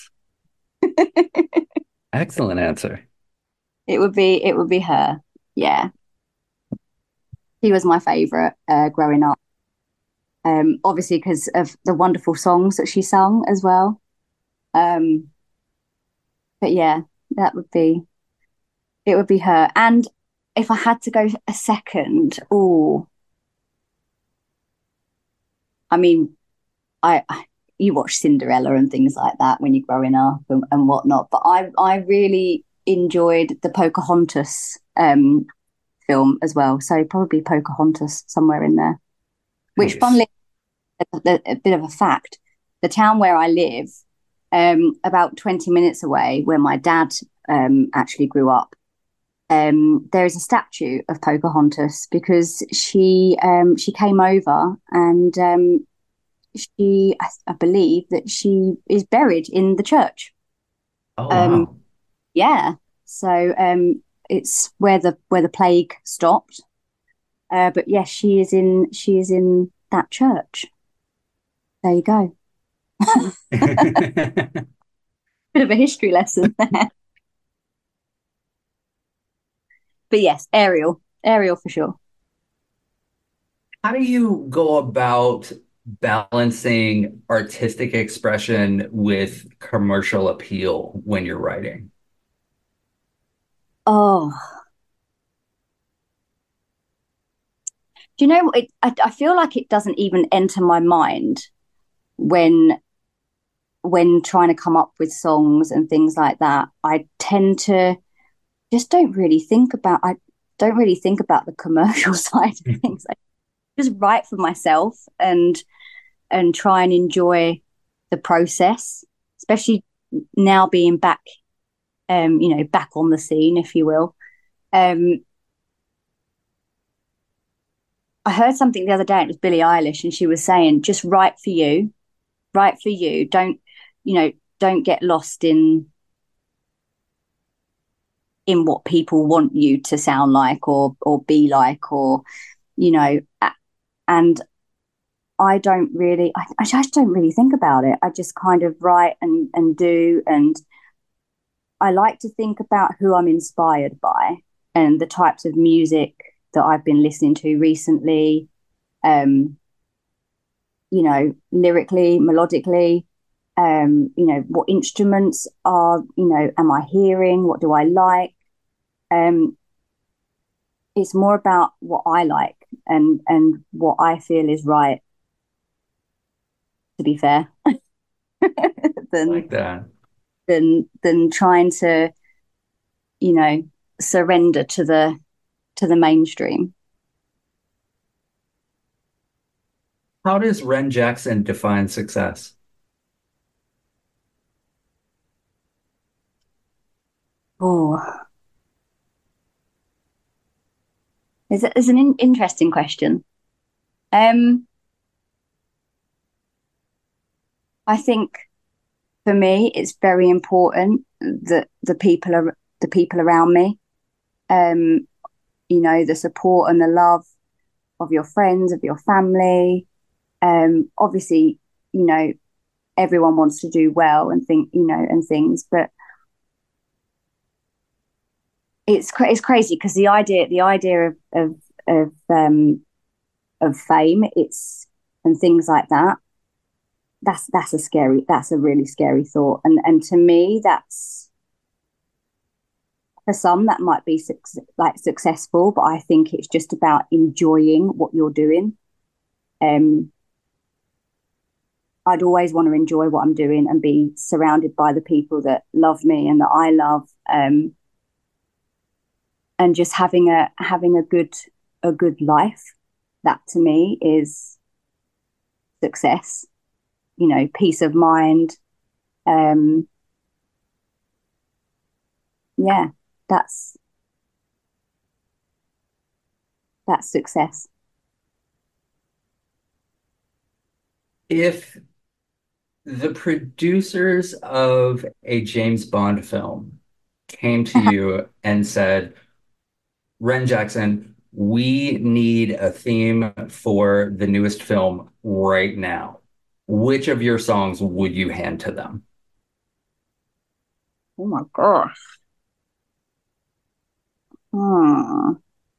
Excellent answer. It would be it would be her. Yeah. She was my favorite uh, growing up. Um, obviously because of the wonderful songs that she sung as well. Um, but yeah, that would be it would be her. And if I had to go a second, oh, I mean, I you watch Cinderella and things like that when you're growing up and, and whatnot. But I I really enjoyed the Pocahontas um, film as well. So probably Pocahontas somewhere in there. Which, Nice. funnily, a, a bit of a fact, the town where I live, um, about twenty minutes away, where my dad um, actually grew up, um, there is a statue of Pocahontas, because she um, she came over, and um, she, I, I believe that she is buried in the church. Oh, Um, wow. yeah, so um, it's where the where the plague stopped. Uh, but yes, she is in she is in that church. There you go. Bit of a history lesson there. But yes, Ariel, Ariel for sure. How do you go about balancing artistic expression with commercial appeal when you're writing? Oh, do you know what? It, I, I feel like it doesn't even enter my mind when when trying to come up with songs and things like that. I tend to just don't really think about. I don't really think about the commercial side of things. I just write for myself and and try and enjoy the process, especially now being back, um, you know, back on the scene, if you will. Um, I heard something the other day, it was Billie Eilish, and she was saying, just write for you, write for you. Don't, you know, don't get lost in in what people want you to sound like or or be like, or, you know, and I don't really, I, I just don't really think about it. I just kind of write and, and do, and I like to think about who I'm inspired by and the types of music that I've been listening to recently, um, you know, lyrically, melodically, um, you know, what instruments are, you know, am I hearing? What do I like? Um, it's more about what I like and and what I feel is right, to be fair, than, like that. than than trying to, you know, surrender to the to the mainstream. How does Ren Jackson define success? Oh, it's, it's an in- interesting question. Um, I think for me, it's very important that the people are the people around me, um, you know, the support and the love of your friends, of your family. Um, obviously, you know, everyone wants to do well and think, you know, and things, but it's cra- it's crazy because the idea the idea of of of um of fame, it's and things like that. That's that's a scary. That's a really scary thought, and and to me, that's for some that might be su- like successful, but I think it's just about enjoying what you're doing. Um, I'd always want to enjoy what I'm doing and be surrounded by the people that love me and that I love. Um, and just having a having a good a good life, that to me is success, you know, peace of mind. um yeah, that's that's success. If the producers of a James Bond film came to you and said, Ren Jackson, we need a theme for the newest film right now, which of your songs would you hand to them? Oh my gosh. Hmm.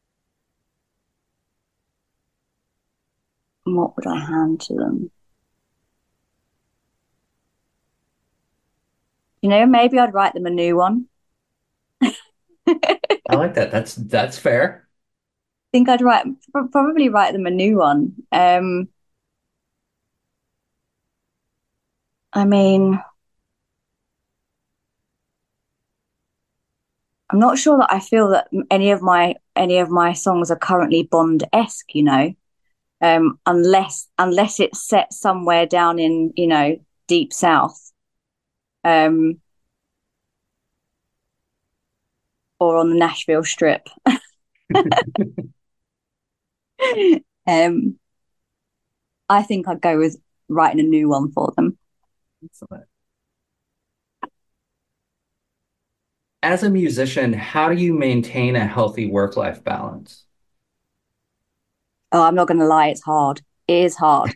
What would I hand to them? You know, maybe I'd write them a new one. I like that. That's that's fair. Think I'd write probably write them a new one. Um, I mean, I'm not sure that I feel that any of my any of my songs are currently Bond-esque, you know, um, unless unless it's set somewhere down in, you know, deep south, um, or on the Nashville Strip. um, I think I'd go with writing a new one for them. Excellent. As a musician, how do you maintain a healthy work-life balance? Oh, I'm not going to lie, it's hard. It is hard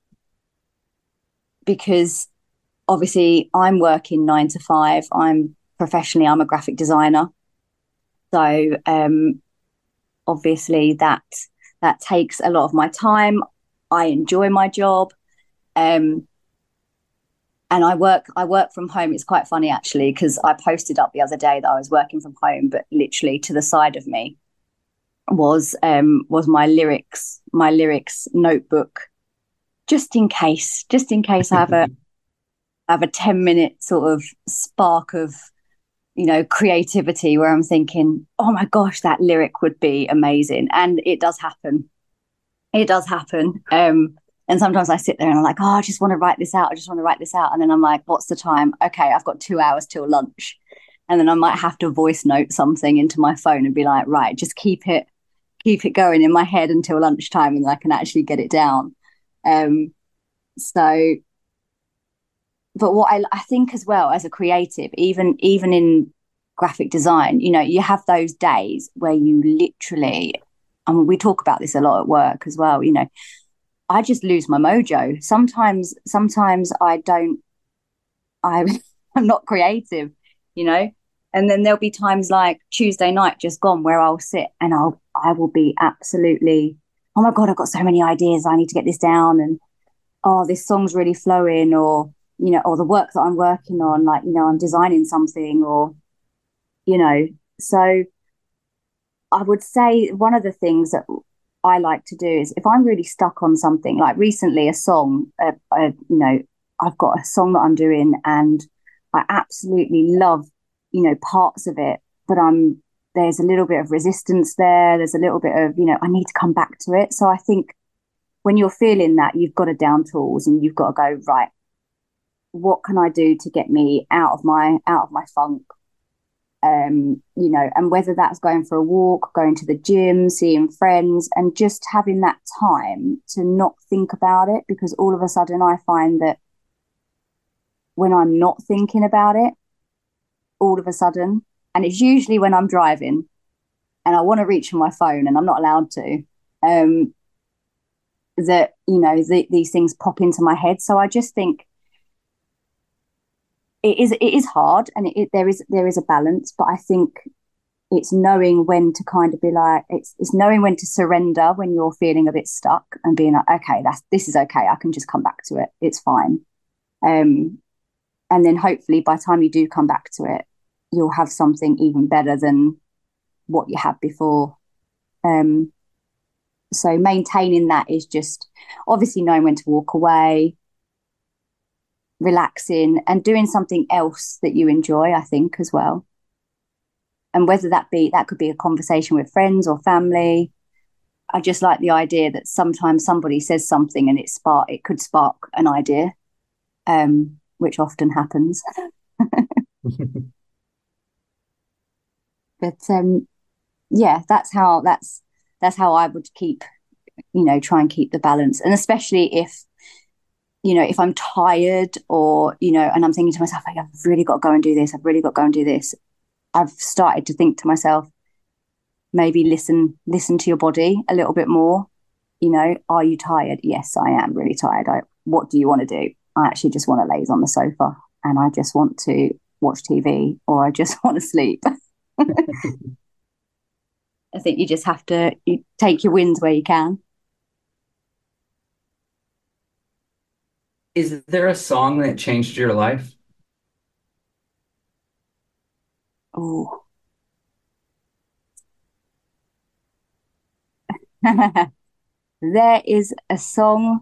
because obviously I'm working nine to five. I'm professionally, I'm a graphic designer. So um, obviously that that takes a lot of my time. I enjoy my job. Um, and I work I work from home. It's quite funny actually, because I posted up the other day that I was working from home, but literally to the side of me was um was my lyrics, my lyrics notebook, just in case, just in case I have a have a ten minute sort of spark of, you know, creativity where I'm thinking, oh my gosh, that lyric would be amazing. And it does happen. It does happen. Um, and sometimes I sit there and I'm like, oh, I just want to write this out. I just want to write this out. And then I'm like, what's the time? Okay, I've got two hours till lunch. And then I might have to voice note something into my phone and be like, right, just keep it, keep it going in my head until lunchtime, and then I can actually get it down. Um, so, but what I, I think as well as a creative, even even in graphic design, you know, you have those days where you literally, I mean, we talk about this a lot at work as well, you know, I just lose my mojo. Sometimes, sometimes I don't, I, I'm not creative, you know, and then there'll be times like Tuesday night just gone where I'll sit and I'll, I will be absolutely, oh my God, I've got so many ideas. I need to get this down. And, oh, this song's really flowing, or, you know, or the work that I'm working on, like, you know, I'm designing something, or, you know, so I would say one of the things that I like to do is if I'm really stuck on something, like recently a song, uh, uh, you know, I've got a song that I'm doing and I absolutely love, you know, parts of it, but I'm, there's a little bit of resistance there. There's a little bit of, you know, I need to come back to it. So I think when you're feeling that, you've got to down tools and you've got to go, right, what can I do to get me out of my, out of my funk? Um, you know, and whether that's going for a walk, going to the gym, seeing friends, and just having that time to not think about it, because all of a sudden I find that when I'm not thinking about it, all of a sudden, and it's usually when I'm driving and I want to reach for my phone and I'm not allowed to, um, that, you know, the, these things pop into my head. So I just think it is, it is hard, and it, it, there is, there is a balance, but I think it's knowing when to kind of be like, it's, it's knowing when to surrender when you're feeling a bit stuck and being like, okay, that's, this is okay. I can just come back to it. It's fine. Um, and then hopefully by the time you do come back to it, you'll have something even better than what you had before. Um, so maintaining that is just obviously knowing when to walk away, relaxing, and doing something else that you enjoy, I think, as well. And whether that be, that could be a conversation with friends or family. I just like the idea that sometimes somebody says something and it spark, it could spark an idea, um, which often happens. But um, yeah, that's how, that's, that's how I would keep, you know, try and keep the balance. And especially if, you know, if I'm tired or, you know, and I'm thinking to myself, like, I've really got to go and do this. I've really got to go and do this. I've started to think to myself, maybe listen, listen to your body a little bit more. You know, are you tired? Yes, I am really tired. I, what do you want to do? I actually just want to laze on the sofa and I just want to watch T V, or I just want to sleep. I think you just have to you take your wins where you can. Is there a song that changed your life? Oh, there is a song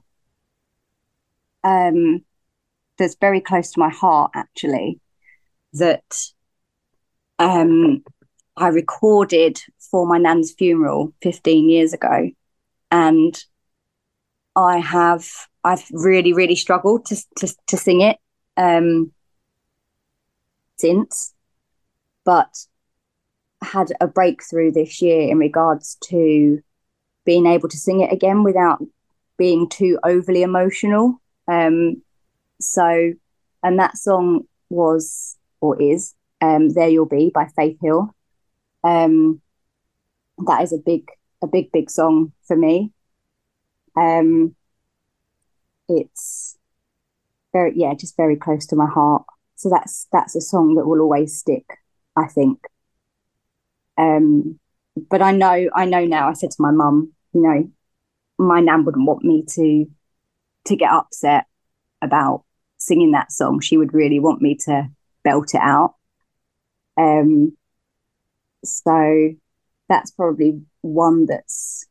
um, that's very close to my heart, actually, that um, I recorded for my nan's funeral fifteen years ago. And I have, I've really, really struggled to to, to sing it um, since, but had a breakthrough this year in regards to being able to sing it again without being too overly emotional. Um, so, and that song was, or is, um, There You'll Be by Faith Hill. Um, that is a big, a big, big song for me. Um, it's very, yeah, just very close to my heart. So that's, that's a song that will always stick, I think. Um, but I know, I know now, I said to my mum, you know, my nan wouldn't want me to, to get upset about singing that song. She would really want me to belt it out. Um, so that's probably one that's,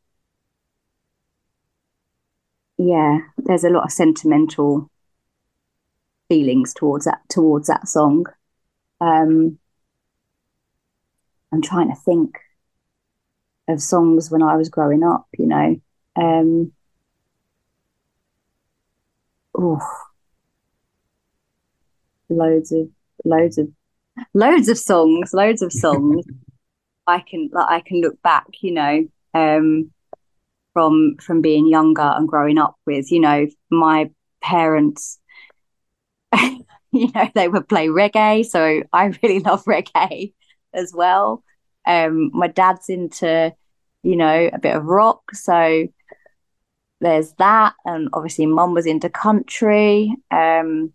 yeah, there's a lot of sentimental feelings towards that, towards that song. Um, I'm trying to think of songs when I was growing up, you know. Um, oh, loads of, loads of, loads of songs, loads of songs. I can, like, I can look back, you know. um, from from being younger and growing up with. You know, my parents, you know, they would play reggae, so I really love reggae as well. Um, my dad's into, you know, a bit of rock, so there's that, and obviously mum was into country. Um,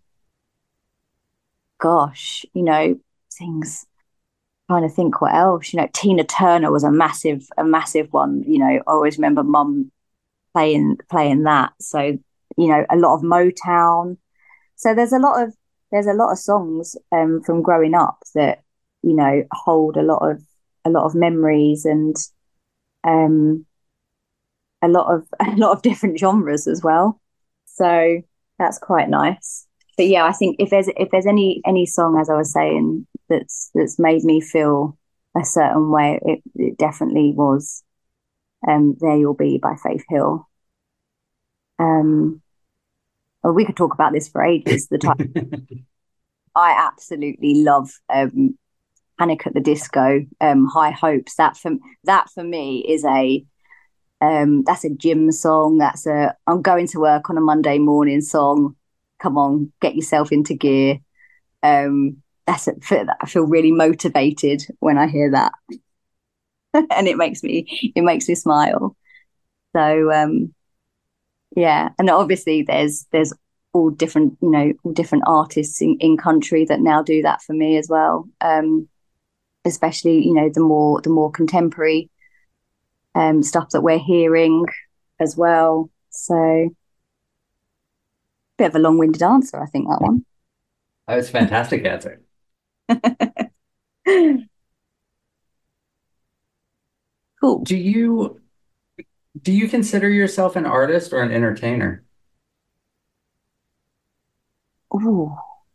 gosh, you know, things. Trying to think what else. You know, Tina Turner was a massive, a massive one. You know, I always remember mum playing playing that. So, you know, a lot of Motown. So there's a lot of there's a lot of songs um, from growing up that, you know, hold a lot of a lot of memories and um, a lot of a lot of different genres as well. So that's quite nice. But yeah, I think if there's if there's any any song, as I was saying, that's that's made me feel a certain way, it, it definitely was um, "There You'll Be" by Faith Hill. Um, well, we could talk about this for ages. The time I absolutely love um, Panic at the Disco, um, High Hopes. That for that for me is a um, that's a gym song. That's a I'm going to work on a Monday morning song. Come on, get yourself into gear. Um, that's it. I feel really motivated when I hear that, and it makes me it makes me smile. So um, yeah, and obviously there's there's all different you know all different artists in, in country that now do that for me as well. Um, especially you know the more the more contemporary um, stuff that we're hearing as well. So. Bit of a long-winded answer, I think, that one. That was a fantastic answer. Cool. Do you do you consider yourself an artist or an entertainer? Ooh.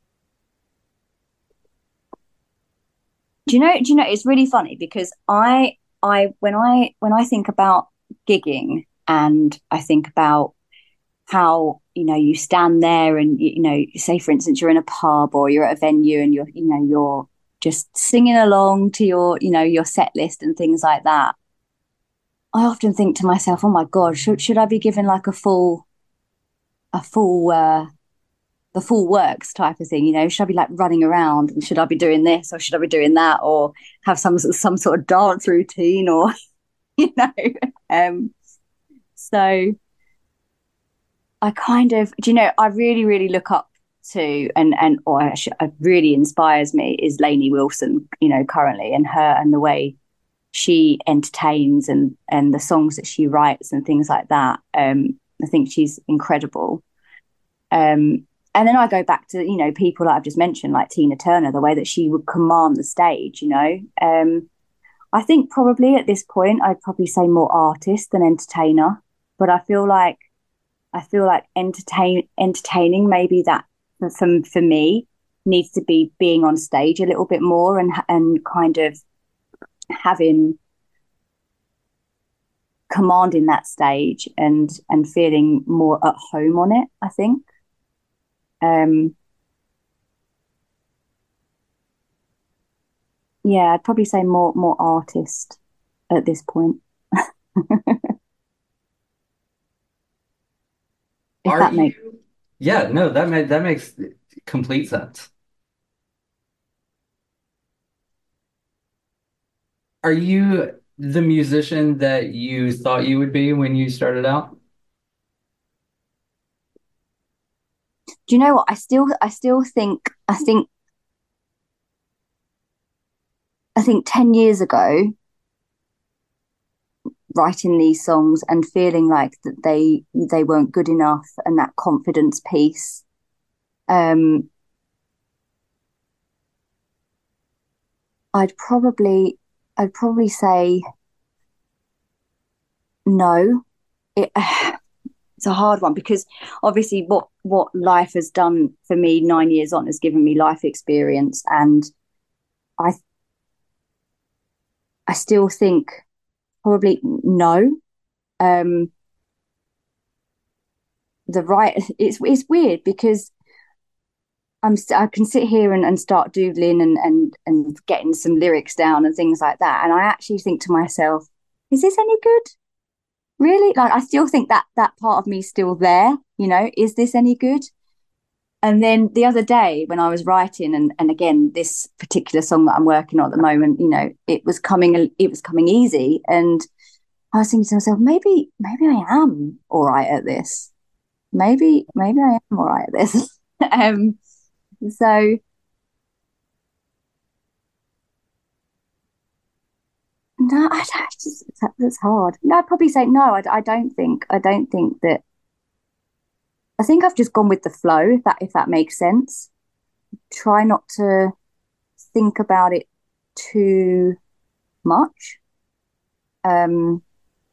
Do you know? Do you know? It's really funny because I, I when I when I think about gigging and I think about how you know you stand there and you know say for instance you're in a pub or you're at a venue and you're you know you're just singing along to your you know your set list and things like that. I often think to myself, oh my god, should should I be given like a full a full uh the full works type of thing, you know? Should I be like running around and should I be doing this or should I be doing that or have some some sort of dance routine or you know um so I kind of, do you know, I really, really look up to and and or actually, uh, really inspires me is Lainey Wilson, you know, currently, and her and the way she entertains and and the songs that she writes and things like that. Um, I think she's incredible. Um, and then I go back to you know people that I've just mentioned, like Tina Turner, the way that she would command the stage. You know, um, I think probably at this point I'd probably say more artist than entertainer, but I feel like. I feel like entertain entertaining maybe that for for me needs to be being on stage a little bit more and and kind of having commanding that stage and and feeling more at home on it. I think. Um, yeah, I'd probably say more more artist at this point. If Are that you? makes Yeah, no, that ma that makes complete sense. Are you the musician that you thought you would be when you started out? do you know what? I still I still think I think I think ten years ago, writing these songs and feeling like that they they weren't good enough and that confidence piece. Um, I'd probably I'd probably say no. It, it's a hard one because obviously what what life has done for me nine years on has given me life experience, and I I still think probably no. Um, the right it's it's weird because I'm st- I can sit here and, and start doodling and, and and getting some lyrics down and things like that, and I actually think to myself, is this any good? really? Like, I still think that that part of me is still there. You know, is this any good? And then the other day when I was writing, and, and again, this particular song that I'm working on at the moment, you know, it was coming, it was coming easy. And I was thinking to myself, maybe, maybe I am all right at this. Maybe, maybe I am all right at this. um, so no, I don't, just, that's hard. No, I'd probably say no. I, I don't think, I don't think that. I think I've just gone with the flow, if that if that makes sense. Try not to think about it too much. Um,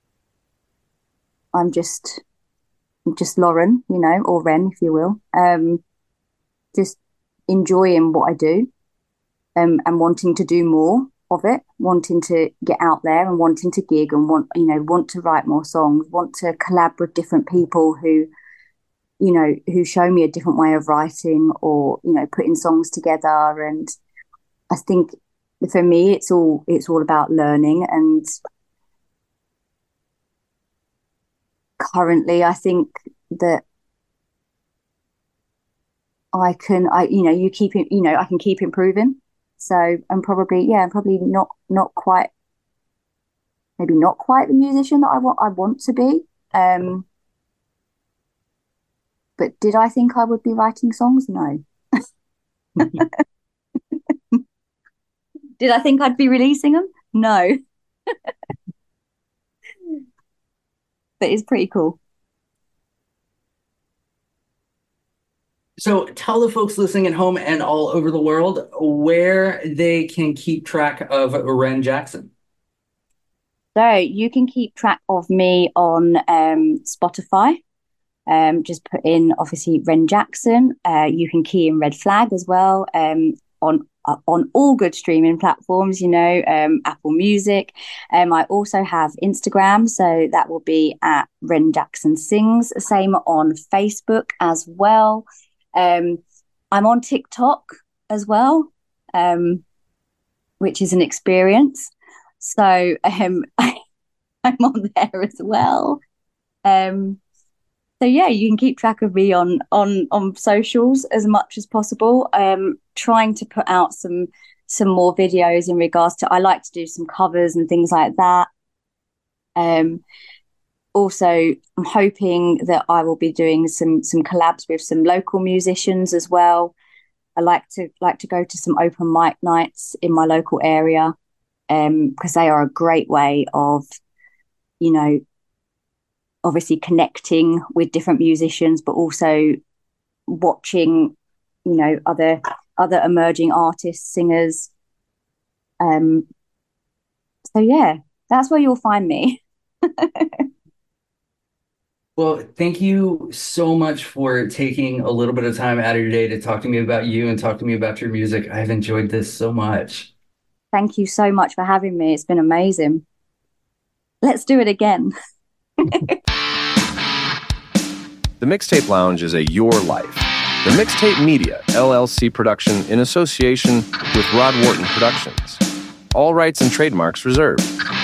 I'm just, just Lauren, you know, or Ren, if you will. Um, just enjoying what I do, um, and wanting to do more of it, wanting to get out there and wanting to gig and want, you know, want to write more songs, want to collab with different people who, you know, who show me a different way of writing or, you know, putting songs together. And I think for me, it's all, it's all about learning. And currently I think that I can, I, you know, you keep it, you know, I can keep improving. So I'm probably, yeah, I'm probably not, not quite, maybe not quite the musician that I want, I want to be. Um, But did I think I would be writing songs? No. Did I think I'd be releasing them? No. But it's pretty cool. So tell the folks listening at home and all over the world where they can keep track of Ren Jackson. So you can keep track of me on um, Spotify. Um, just put in, obviously, Ren Jackson. Uh, you can key in Red Flag as well, um, on uh, on all good streaming platforms, you know, um, Apple Music. Um, I also have Instagram, so that will be at Ren Jackson Sings. Same on Facebook as well. Um, I'm on TikTok as well, um, which is an experience. So um, I'm on there as well. Um, So yeah, you can keep track of me on on on socials as much as possible. Um, trying to put out some some more videos in regards to, I like to do some covers and things like that. Um, also, I'm hoping that I will be doing some some collabs with some local musicians as well. I like to like to go to some open mic nights in my local area, um, because they are a great way of, you know, obviously connecting with different musicians, but also watching, you know, other other emerging artists, singers. Um, so yeah, that's where you'll find me. Well, thank you so much for taking a little bit of time out of your day to talk to me about you and talk to me about your music. I've enjoyed this so much. Thank you so much for having me. It's been amazing. Let's do it again. The Mixtape Lounge is a Your Life, the Mixtape Media, L L C production in association with Rod Wharton Productions. All rights and trademarks reserved.